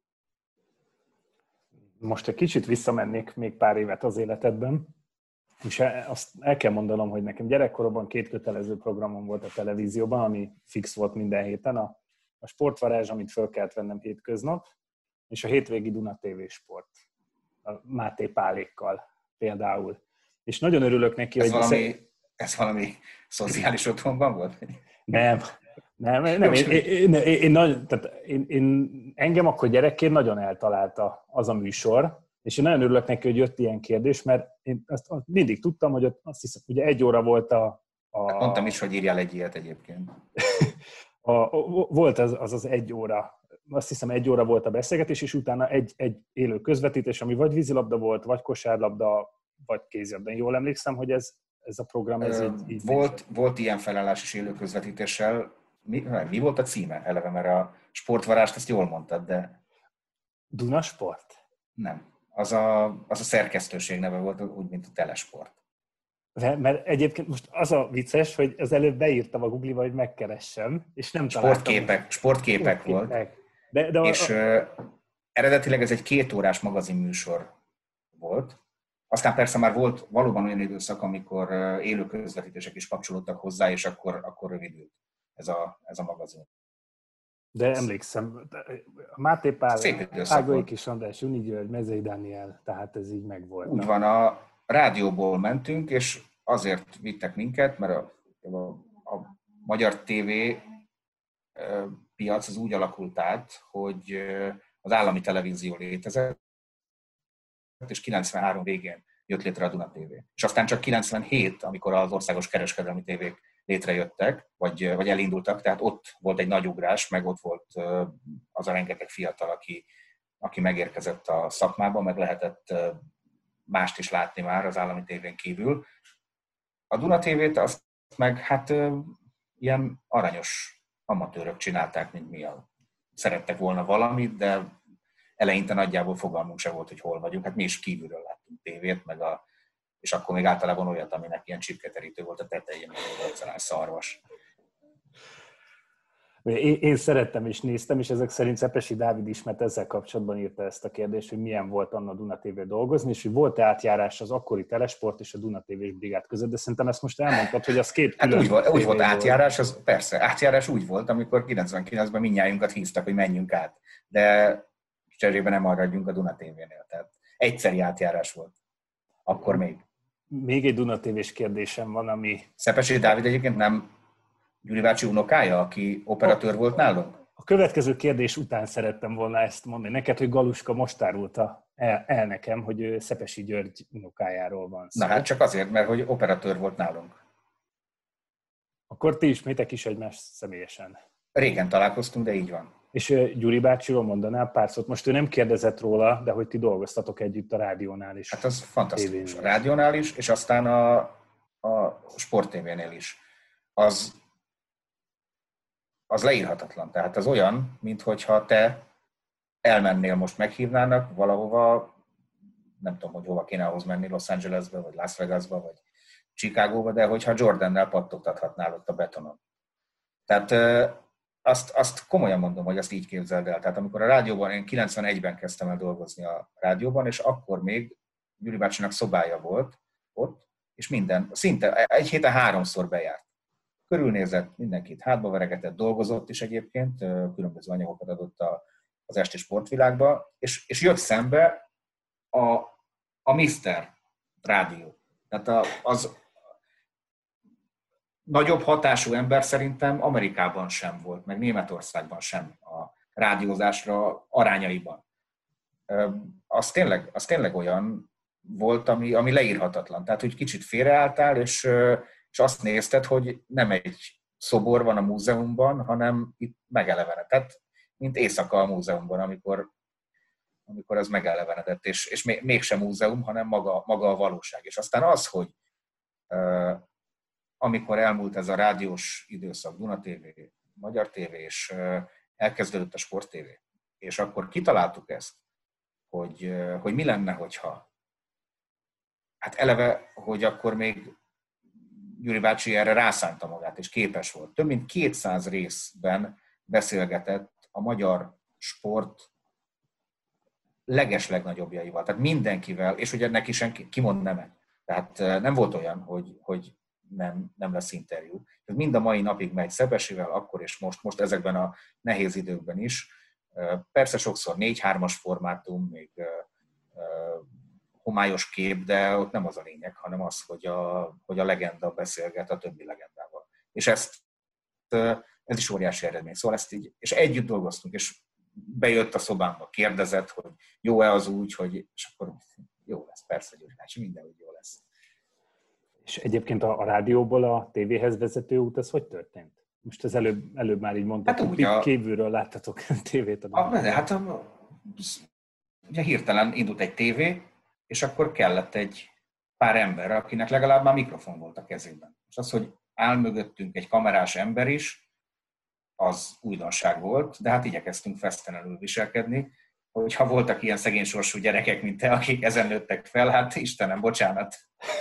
Most egy kicsit visszamennék még pár évet az életedben, és azt el kell mondanom, hogy nekem gyerekkoromban két kötelező programom volt a televízióban, ami fix volt minden héten, a, a Sportvarázs, amit föl kellett vennem hétköznap, és a hétvégi Duna té vé Sport, a Máté Pálékkal például. És nagyon örülök neki, ez hogy... Valami, ez valami szociális otthonban volt? Nem, nem, nem. Én, én, én, én, én, tehát én, én, engem akkor gyerekként nagyon eltalálta az a műsor, és én nagyon örülök neki, hogy jött ilyen kérdés, mert én azt mindig tudtam, hogy ott azt hiszem, ugye egy óra volt a... a hát mondtam is, hogy írjál egy ilyet egyébként. a, a, volt az, az az egy óra azt hiszem egy óra volt a beszélgetés, és utána egy, egy élő közvetítés, ami vagy vízilabda volt, vagy kosárlabda, vagy kézilabda. Jól emlékszem, hogy ez, ez a program ez így, így volt, volt ilyen felállás is élő közvetítéssel. Mi, mi volt a címe eleve, mert a sportvarást ezt jól mondtad, de... Duna Sport? Nem. Az a, az a szerkesztőség neve volt, úgy, mint a Telesport. Mert egyébként most az a vicces, hogy az előbb beírtam a Google-ba, hogy megkeressem, és nem találtam. Sportképek, sportképek, sportképek volt. De, de és a... uh, eredetileg ez egy kétórás magazinműsor volt. Aztán persze már volt valóban olyan időszak, amikor uh, élő közvetítések is kapcsolódtak hozzá, és akkor, akkor rövidült ez a, ez a magazin. De emlékszem, a Máté Pál, Ágai Kis András, Juni György, Mezei Dániel, tehát ez így megvolt. Úgy van, a rádióból mentünk, és azért vittek minket, mert a, a, a magyar tévé piac az úgy alakult át, hogy az állami televízió létezett, és kilencvenhárom végén jött létre a Duna té vé. És aztán csak kilencvenhét, amikor az országos kereskedelmi tévék létrejöttek, vagy, vagy elindultak, tehát ott volt egy nagy ugrás, meg ott volt az a rengeteg fiatal, aki, aki megérkezett a szakmába, meg lehetett mást is látni már az állami tévén kívül. A Duna té vét azt meg hát ilyen aranyos amatőrök csinálták, mint mi. Szerettek volna valamit, de eleinte nagyjából fogalmunk se volt, hogy hol vagyunk. Hát mi is kívülről láttunk tévét, meg a, és akkor még általában olyat, aminek ilyen csipketerítő volt a tetején, mint egy egyszerűen szarvas. Én, én szerettem és néztem, és ezek szerint Szepesi Dávid is, mert ezzel kapcsolatban írta ezt a kérdést, hogy milyen volt anna a Duna té vén dolgozni, és hogy volt-e átjárás az akkori Telesport és a Duna té vés brigád között, de szerintem ezt most elmondtad, hogy az két külön... Hát úgy volt, úgy volt átjárás, az, persze, átjárás úgy volt, amikor kilencvenkilencben mindnyájunkat hívtak, hogy menjünk át, de cserében nem maradjunk a Duna té vénél, tehát egyszeri átjárás volt, akkor még. Még egy Duna té vés kérdésem van, ami... Szepesi Dávid egyébként nem Gyuri bácsi unokája, aki operatőr a, volt nálunk? A következő kérdés után szerettem volna ezt mondani neked, hogy Galuska most árulta el, el nekem, hogy ő Szepesi György unokájáról van szó. Na hát csak azért, mert hogy operatőr volt nálunk. Akkor ti ismétek is egymást személyesen. Régen találkoztunk, de így van. És Gyuri bácsiról mondanál pár szót? Most ő nem kérdezett róla, de hogy ti dolgoztatok együtt a rádiónál is. Hát az fantasztikus. A rádiónál is, és aztán a, a Sport té vénél is. Az, az leírhatatlan. Tehát az olyan, minthogyha te elmennél, most meghívnának valahova, nem tudom, hogy hova kéne ahhoz menni, Los Angelesbe, vagy Las Vegasba, vagy Chicagóba, de hogyha Jordannel pattogtathatnál ott a betonon. Tehát azt, azt komolyan mondom, hogy azt így képzeld el. Tehát amikor a rádióban, én kilencvenegyben kezdtem el dolgozni a rádióban, és akkor még Gyuri bácsinak szobája volt ott, és minden, szinte egy héten háromszor bejárt. Körülnézett, mindenkit hátba veregetett, dolgozott is egyébként, különböző anyagokat adott az esti sportvilágba, és, és jött szembe a, a miszter Rádió. Tehát a, az nagyobb hatású ember szerintem Amerikában sem volt, meg Németországban sem a rádiózásra arányaiban. Az tényleg, az tényleg olyan volt, ami, ami leírhatatlan. Tehát, hogy kicsit félreálltál, és, és azt nézted, hogy nem egy szobor van a múzeumban, hanem itt megelevenedett, mint éjszaka a múzeumban, amikor, amikor az megelevenedett, és, és mégsem múzeum, hanem maga, maga a valóság. És aztán az, hogy amikor elmúlt ez a rádiós időszak, Duna té vé, Magyar té vé, és elkezdődött a Sport té vé, és akkor kitaláltuk ezt, hogy, hogy mi lenne, hogyha hát eleve, hogy akkor még Gyuri bácsi erre rászánta magát, és képes volt. Több mint kétszáz részben beszélgetett a magyar sport legeslegnagyobbjaival, tehát mindenkivel, és ugye neki senki kimond nemet. Tehát nem volt olyan, hogy, hogy nem, nem lesz interjú. Tehát mind a mai napig megy Szepesivel, akkor és most, most ezekben a nehéz időkben is. Persze sokszor négy-hármas formátum, még homályos kép, de ott nem az a lényeg, hanem az, hogy a, hogy a legenda beszélget a többi legendával. És ezt, ez is óriási eredmény. Szóval ezt így, és együtt dolgoztunk, és bejött a szobámba, kérdezett, hogy jó-e az úgy, hogy, és akkor jó lesz, persze, Gyuri bácsi, mindenhogy jó lesz. És egyébként a, a rádióból a tévéhez vezető út, ez hogy történt? Most az előbb, előbb már így mondtad, Hát hogy a... kívülről láttatok tévét. A, de hát a, ugye hirtelen indult egy tévé, és akkor kellett egy pár ember, akinek legalább már mikrofon volt a kezében. És az, hogy áll mögöttünk egy kamerás ember is, az újdonság volt, de hát igyekeztünk fesztelenül viselkedni, hogyha voltak ilyen szegény sorsú gyerekek, mint te, akik ezen nőttek fel, hát Istenem, bocsánat.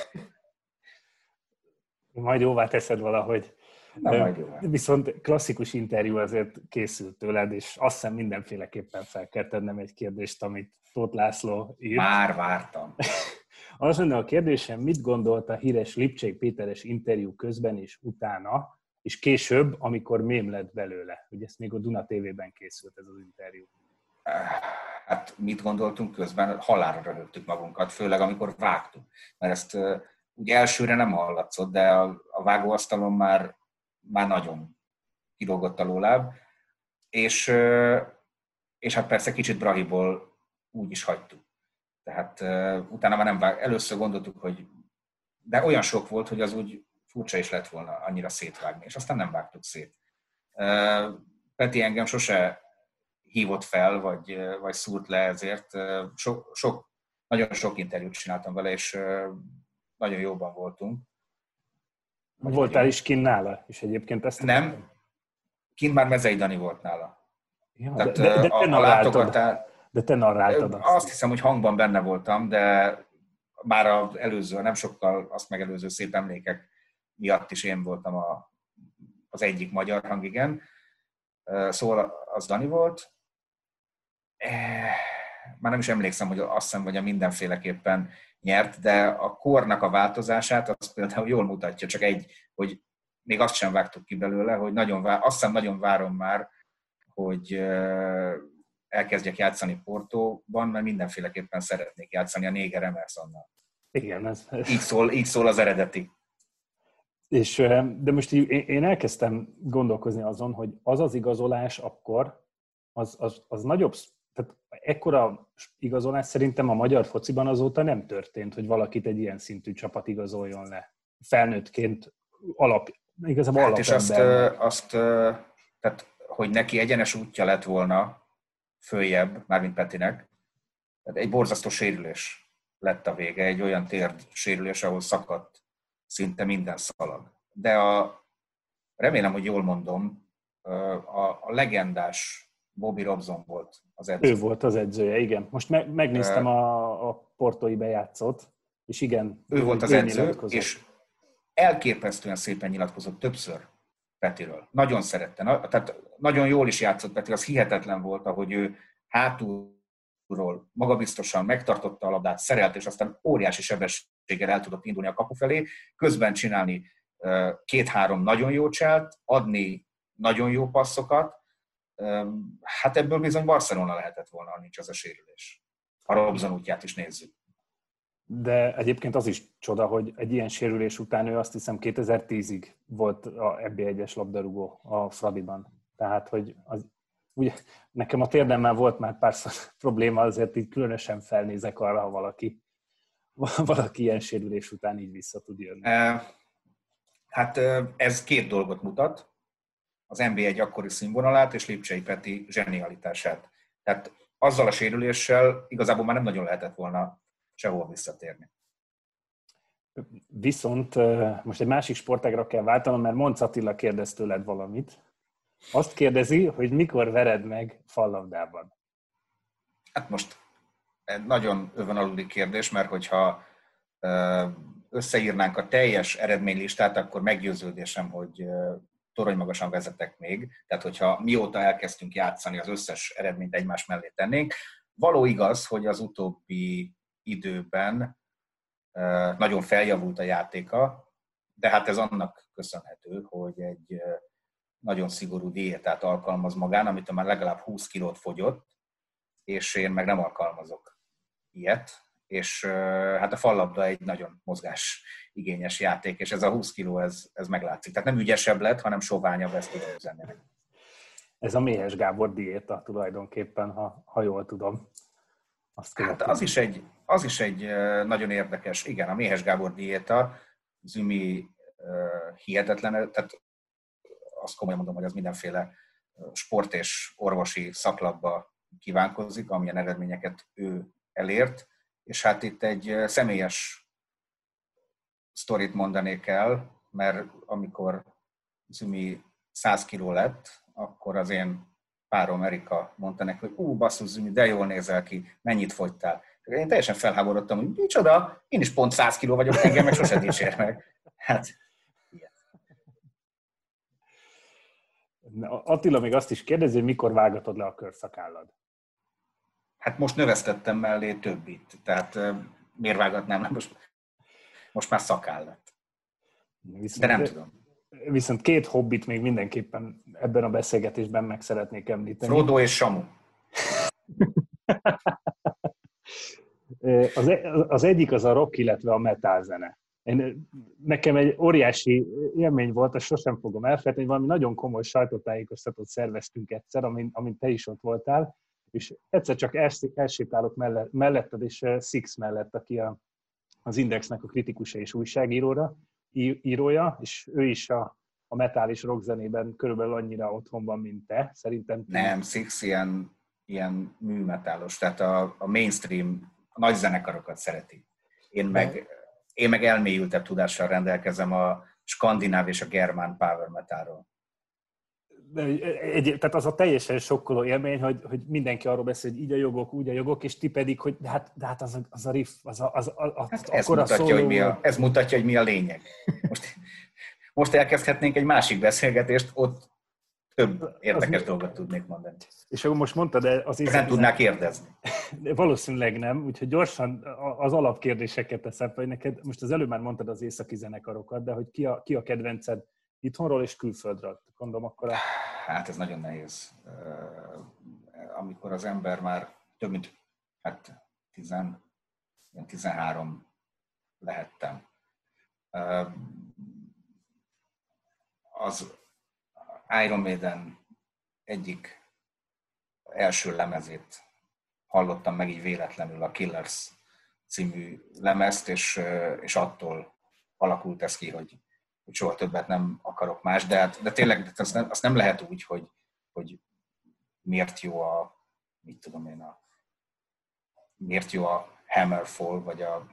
Majd jóvá teszed valahogy. Na, majd jóvá. Viszont klasszikus interjú azért készült tőled, és azt hiszem mindenféleképpen fel kell tennem egy kérdést, amit Tóth László írt. Már vártam. Az lenne a kérdésem, mit gondolt a híres Lipcsei Péteres interjú közben és utána, és később, amikor mém lett belőle. Ugye ezt még a Duna té vében készült ez az interjú. Hát mit gondoltunk közben? Halálra röhögtük magunkat, főleg amikor vágtunk. Mert ezt úgy elsőre nem hallatszott, de a, a vágóasztalon már, már nagyon kilógott a lóláb. És, és hát persze kicsit Brahiból úgy is hagytuk. Tehát utána már nem vág. Először gondoltuk, hogy de olyan sok volt, hogy az úgy furcsa is lett volna annyira szétvágni, és aztán nem vágtuk szét. Peti engem sose hívott fel, vagy, vagy szúrt le ezért. Sok, sok, nagyon sok interjút csináltam vele, és nagyon jóban voltunk. Vagy voltál is kint nála? És egyébként ezt nem, nem. Kint már Mezei Dani volt nála. Ja, Tehát, de, de, de, a, te a látogatás, de te narráltad azt. Azt Azt hiszem, hogy hangban benne voltam, de már az előző, nem sokkal azt megelőző szép emlékek miatt is én voltam a, az egyik magyar hang, igen. Szóval az Dani volt. Már nem is emlékszem, hogy azt hiszem, hogy a mindenféleképpen nyert, de a kornak a változását az például jól mutatja, csak egy, hogy még azt sem vágtuk ki belőle, hogy nagyon vár, azt hiszem nagyon várom már, hogy elkezdjek játszani Portóban, mert mindenféleképpen szeretnék játszani a Néger Emersonnal. Igen, ez... Így szól, így szól az eredeti. És, de most én elkezdtem gondolkozni azon, hogy az az igazolás akkor, az, az, az nagyobb, tehát ekkora igazolás szerintem a magyar fociban azóta nem történt, hogy valakit egy ilyen szintű csapat igazoljon le. Felnőttként alap, igazából hát alapember. És azt, azt, tehát, hogy neki egyenes útja lett volna följebb, mármint Petinek, tehát egy borzasztó sérülés lett a vége, egy olyan térd sérülés, ahol szakadt szinte minden szalag. De a, remélem, hogy jól mondom, a, a legendás Bobby Robson volt az edző. Ő volt az edzője, igen. Most me- megnéztem a, a portói bejátszót, és igen. Ő volt az edző, és elképesztően szépen nyilatkozott többször Petiről. Nagyon szerette. Na, tehát nagyon jól is játszott Peti, az hihetetlen volt, ahogy ő hátulról magabiztosan megtartotta a labdát, szerelt, és aztán óriási sebességgel el tudott indulni a kapu felé, közben csinálni két-három nagyon jó cselt, adni nagyon jó passzokat. Hát ebből bizony Barcelona lehetett volna, ha nincs az a sérülés. A Robson útját is nézzük. De egyébként az is csoda, hogy egy ilyen sérülés után ő azt hiszem kétezer-tízig volt a é bé egyes labdarúgó a Fradiban. Tehát, hogy az, ugye, nekem a térdemmel volt már párszor probléma, azért így különösen felnézek arra, ha valaki, valaki ilyen sérülés után így vissza tud jönni. Hát ez két dolgot mutat. Az en bé egy akkori színvonalát és Lipcsei Peti zsenialitását. Tehát azzal a sérüléssel igazából már nem nagyon lehetett volna sehol visszatérni. Viszont most egy másik sportágra kell váltanom, mert Monc Attila kérdez tőled valamit. Azt kérdezi, hogy mikor vered meg fallabdában. Hát most egy nagyon övön kérdés, mert hogyha összeírnánk a teljes eredménylistát, akkor meggyőződésem, hogy toronymagasan vezetek még. Tehát, hogyha mióta elkezdtünk játszani, az összes eredményt egymás mellé tennénk. Való igaz, hogy az utóbbi időben nagyon feljavult a játéka, de hát ez annak köszönhető, hogy egy nagyon szigorú diétát alkalmaz magán, amit már legalább húsz kilót fogyott, és én meg nem alkalmazok ilyet. És hát a fallabda egy nagyon mozgásigényes játék, és ez a húsz kiló, ez, ez meglátszik. Tehát nem ügyesebb lett, hanem soványabb, ezt tudom üzenni. Ez a Méhes Gábor diéta tulajdonképpen, ha, ha jól tudom. Azt hát az is, egy, az is egy nagyon érdekes, igen, a Méhes Gábor diéta, Zümi uh, hihetetlen, tehát azt komolyan mondom, hogy az mindenféle sport és orvosi szaklapba kívánkozik, amilyen eredményeket ő elért, és hát itt egy személyes sztorit mondanék el, mert amikor Zümi száz kiló lett, akkor az én párom Erika mondta neki, hogy ú, basszus Zümi, de jól nézel ki, mennyit fogytál. Én teljesen felháborodtam, hogy micsoda, én is pont száz kiló vagyok, engem meg sose dicsér meg. Hát, ilyen. Attila még azt is kérdezi, hogy mikor vágatod le a körszakállad? Hát most növesztettem mellé többit, tehát miért vágatnám le, most, most már szakáll lett. Viszont, de nem tudom. Viszont két hobbit még mindenképpen ebben a beszélgetésben meg szeretnék említeni. Frodo és Samu. Az, az egyik az a rock, illetve a metal zene. Én, nekem egy óriási élmény volt, azt sosem fogom elfelejteni, valami nagyon komoly sajtótájékoztatót szerveztünk egyszer, amin, amin te is ott voltál, és egyszer csak elsétálok mellett, melletted és Six mellett, aki a, az Indexnek a kritikusa és újságíróra, írója, és ő is a, a metal és rock zenében körülbelül annyira otthon van, mint te, szerintem. Nem, Six ilyen, ilyen műmetálos, tehát a, a mainstream, a nagy zenekarokat szereti. Én meg, én meg elmélyültebb tudással rendelkezem a skandináv és a germán power metalról. Egy, tehát az a teljesen sokkoló élmény, hogy, hogy mindenki arról beszél, hogy így a jogok, úgy a jogok, és ti pedig, hogy de hát, de hát az, a, az a riff, az a, az a, az hát ez, mutatja, hogy mi a, ez mutatja, hogy mi a lényeg. Most, most elkezdhetnénk egy másik beszélgetést, ott több érdekes az dolgot tudnék mondani. És akkor most mondtad, de az nem tudnák kérdezni. Valószínűleg nem, úgyhogy gyorsan az alapkérdéseket teszem, hogy neked, most az előbb már mondtad az északi zenekarokat, de hogy ki a, ki a kedvenced itthonról és külföldről? Gondolom akkor a... Hát ez nagyon nehéz. Amikor az ember már több mint hát tizen, tizenhárom lehettem. Az Iron Maiden egyik első lemezét hallottam meg így véletlenül, a Killers című lemezt, és, és attól alakult ez ki, hogy hogy soha többet nem akarok más, de, hát, de tényleg azt nem, azt nem lehet úgy, hogy, hogy miért jó a, mit tudom én, a, miért jó a Hammerfall, vagy a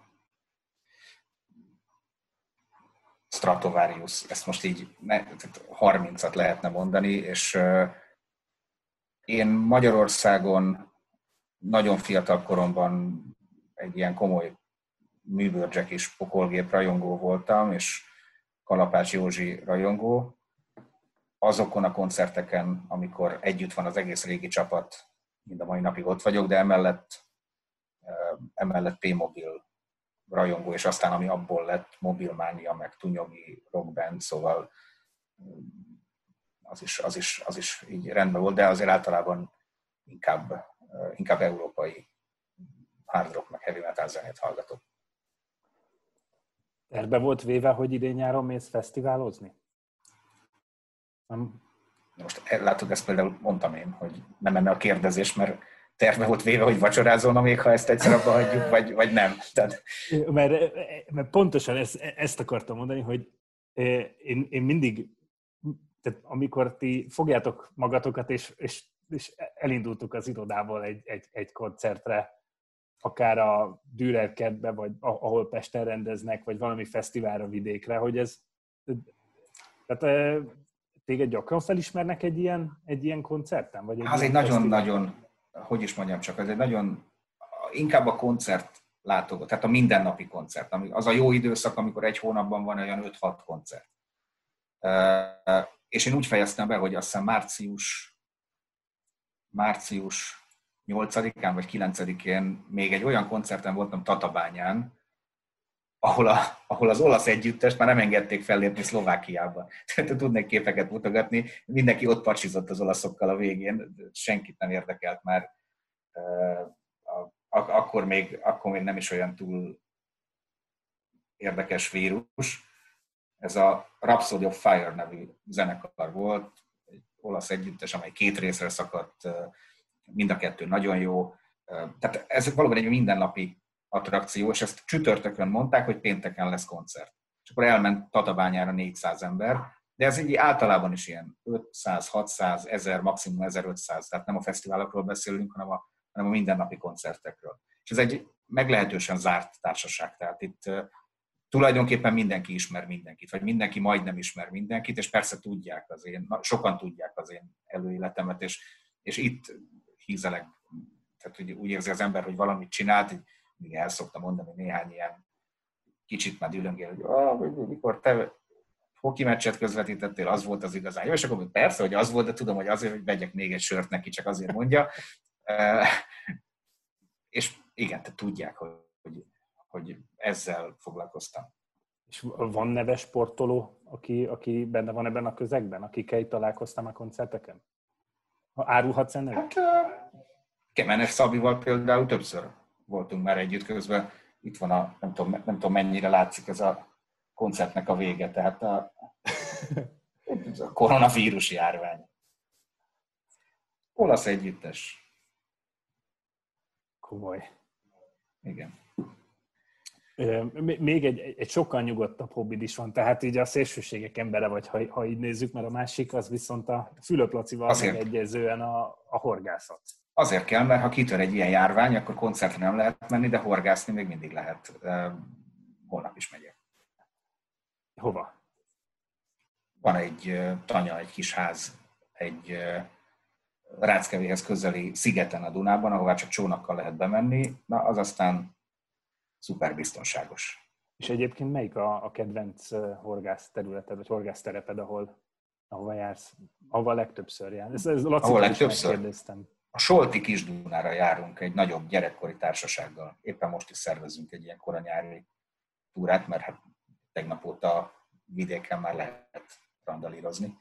Stratovarius, ezt most így ne, harmincat lehetne mondani, és uh, én Magyarországon nagyon fiatal koromban egy ilyen komoly műbőrcsek és pokolgép rajongó voltam, és Kalapács Józsi rajongó. Azokon a koncerteken, amikor együtt van az egész régi csapat, mind a mai napig ott vagyok, de emellett, emellett P-Mobil rajongó, és aztán ami abból lett, Mobilmánia, meg Tunyogi rockband, szóval az is, az, is, az is így rendben volt, de azért általában inkább, inkább európai hard rock, meg heavy metal zenét hallgatok. Terve volt véve, hogy idén nyáron mész fesztiválozni? Nem. Most látod, ezt például mondtam én, hogy nem menne a kérdezés, mert terve volt véve, hogy vacsorázolna még, ha ezt egyszer abba hagyjuk, vagy, vagy nem. Tehát... Mert, mert pontosan ezt, ezt akartam mondani, hogy én, én mindig, tehát amikor ti fogjátok magatokat, és, és, és elindultuk az irodából egy, egy, egy koncertre, akár a Dürer kertbe, vagy ahol Pesten rendeznek, vagy valami fesztiválra vidékre, hogy ez... Tehát téged gyakran felismernek egy ilyen, egy ilyen koncerten? Vagy egy az egy nagyon-nagyon, hogy is mondjam csak, ez egy nagyon, inkább a koncert látogat, tehát a mindennapi koncert. Az a jó időszak, amikor egy hónapban van olyan öt-hat koncert. És én úgy fejeztem be, hogy azt hiszem március, március nyolcadikán vagy kilencedikén még egy olyan koncerten voltam Tatabányán, ahol, a, ahol az olasz együttest már nem engedték fellépni Szlovákiába. Tehát tudnék képeket mutogatni, mindenki ott pacsizott az olaszokkal a végén, senkit nem érdekelt már. Akkor még, akkor még nem is olyan túl érdekes vírus. Ez a Rhapsody of Fire nevű zenekar volt, egy olasz együttes, amely két részre szakadt, mind a kettő nagyon jó. Tehát ez valóban egy mindennapi attrakció, és ezt csütörtökön mondták, hogy pénteken lesz koncert. És akkor elment Tatabányára négyszáz ember, De ez így általában is ilyen ötszáz, hatszáz, ezer, maximum ezerötszáz, tehát nem a fesztiválokról beszélünk, hanem a, hanem a mindennapi koncertekről. És ez egy meglehetősen zárt társaság, tehát itt uh, tulajdonképpen mindenki ismer mindenkit, vagy mindenki majdnem ismer mindenkit, és persze tudják az én, sokan tudják az én előéletemet, és, és itt hízeleg, tehát úgy, úgy érzi az ember, hogy valamit csinált, így még el szoktam mondani néhány ilyen kicsit már dülöngél, hogy ah, mikor te hoki meccset közvetítettél, az volt az igazán jó, és akkor persze, hogy az volt, de tudom, hogy azért, hogy vegyek még egy sört neki, csak azért mondja. És igen, te tudják, hogy, hogy ezzel foglalkoztam. És van neves sportoló, aki, aki benne van ebben a közegben, akikkel találkoztam a koncerteken? Árulhatsz ennek? Hát Kemenes Szabival például többször voltunk már együtt közben. Itt van a, nem tudom, nem tudom mennyire látszik ez a koncertnek a vége, tehát a, a koronavírus járvány. Olasz együttes. Komoly. Igen. Még egy, egy sokkal nyugodtabb hobbid is van, tehát így a szélsőségek embere vagy, ha, ha így nézzük, mert a másik az viszont a Fülöp-Lacival megegyezően a, a horgászat. Azért kell, mert ha kitör egy ilyen járvány, akkor koncertre nem lehet menni, de horgászni még mindig lehet. Holnap is megyek. Hova? Van egy tanya, egy kis ház, egy Ráckevéhez közeli szigeten a Dunában, ahová csak csónakkal lehet bemenni. Na, az aztán szuper biztonságos. És egyébként melyik a, a kedvenc horgász területed, vagy horgász tereped, ahol, ahova jársz, ahova legtöbbször jár? Ez, ez ahol legtöbbször? Megkérdeztem. A Solti Kis-Dunára járunk egy nagyobb gyerekkori társasággal. Éppen most is szervezünk egy ilyen koranyári túrát, mert hát tegnap óta vidéken már lehet randalírozni.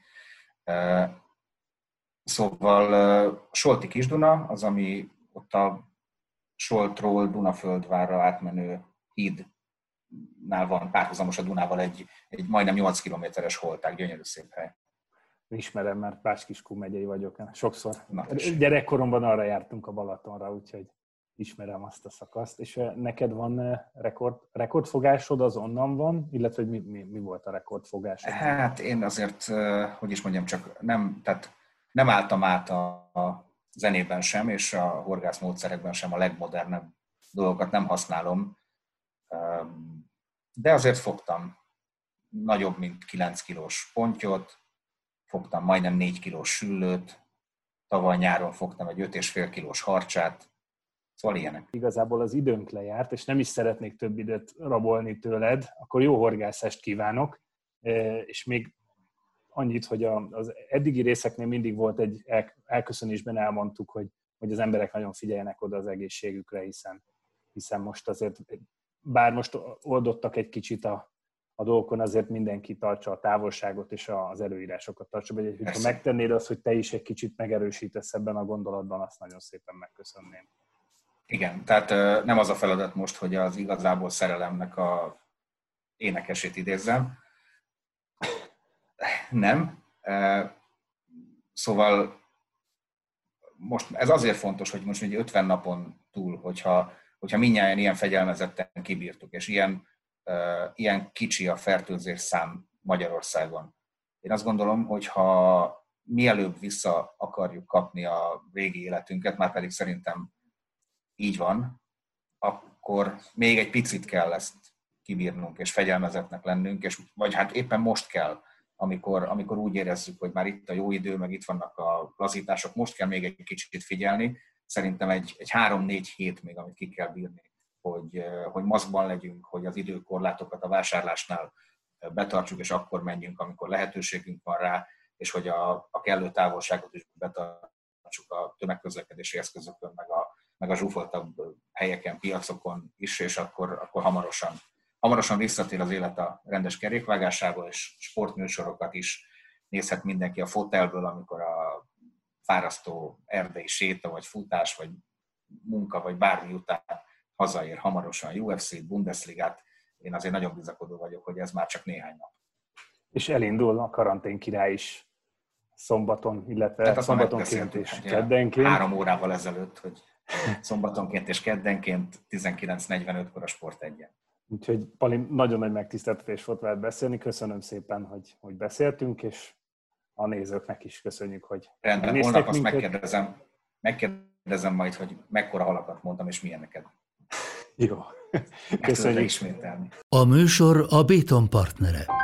Szóval Solti Kis-Duna az, ami ott a Soltról Dunaföldvárra átmenő hídnál van, párhuzamos a Dunával egy, egy majdnem nyolc kilométeres holtág, gyönyörű szép hely. Ismerem, mert Bács-Kiskun megyei vagyok. Sokszor. Na, gyerekkoromban arra jártunk a Balatonra, úgyhogy ismerem azt a szakaszt. És neked van rekord, rekordfogásod, az onnan van? Illetve mi, mi, mi volt a rekordfogásod? Hát én azért, hogy is mondjam, csak nem, tehát nem álltam át a, a zenében sem, és a horgászmódszerekben sem a legmodernebb dolgokat nem használom. De azért fogtam nagyobb, mint kilenc kilós pontyot, fogtam majdnem négy kilós süllőt, tavaly nyáron fogtam egy öt és fél kilós harcsát, szóval ilyenek. Igazából az időnk lejárt, és nem is szeretnék több időt rabolni tőled, akkor jó horgászást kívánok, és még annyit, hogy az eddigi részeknél mindig volt egy elköszönésben elmondtuk, hogy, hogy az emberek nagyon figyeljenek oda az egészségükre, hiszen, hiszen most azért, bár most oldottak egy kicsit a a dolgokon, azért mindenki tartsa a távolságot és az előírásokat tartsa. Vagy ha megtennéd azt, hogy te is egy kicsit megerősítesz ebben a gondolatban, azt nagyon szépen megköszönném. Igen, tehát nem az a feladat most, hogy az igazából szerelemnek a énekesét idézzem. Nem. Szóval most ez azért fontos, hogy most egy ötven napon túl, hogyha, hogyha mindnyájan ilyen fegyelmezetten kibírtuk, és ilyen Uh, ilyen kicsi a fertőzés szám Magyarországon. Én azt gondolom, hogy ha mielőbb vissza akarjuk kapni a régi életünket, már pedig szerintem így van, akkor még egy picit kell ezt kibírnunk, és fegyelmezetnek lennünk, és vagy hát éppen most kell, amikor, amikor úgy érezzük, hogy már itt a jó idő, meg itt vannak a lazítások, most kell még egy kicsit figyelni. Szerintem egy, egy három-négy hét még, amit ki kell bírni. Hogy, hogy maszkban legyünk, hogy az időkorlátokat a vásárlásnál betartsuk, és akkor menjünk, amikor lehetőségünk van rá, és hogy a, a kellő távolságot is betartsuk a tömegközlekedési eszközökön, meg a, meg a zsúfoltabb helyeken, piacokon is, és akkor, akkor hamarosan, hamarosan visszatér az élet a rendes kerékvágásába, és sportműsorokat is nézhet mindenki a fotelből, amikor a fárasztó erdei séta, vagy futás, vagy munka, vagy bármi után hazaér hamarosan U F C-t, Bundesligát. Én azért nagyon bizakodó vagyok, hogy ez már csak néhány nap. És elindul a karantén király is szombaton, illetve szombatonként és keddenként. Három órával ezelőtt, hogy szombatonként és keddenként tizenkilenc negyvenötkor a Sport egyen. Úgyhogy Pali, nagyon nagy megtiszteltetés volt veled beszélni, köszönöm szépen, hogy, hogy beszéltünk, és a nézőknek is köszönjük, hogy rendben, holnap azt megkérdezem, megkérdezem majd, hogy mekkora halakat mondtam, és milyeneket. Jó, köszönjük. A műsor a Béton partnere.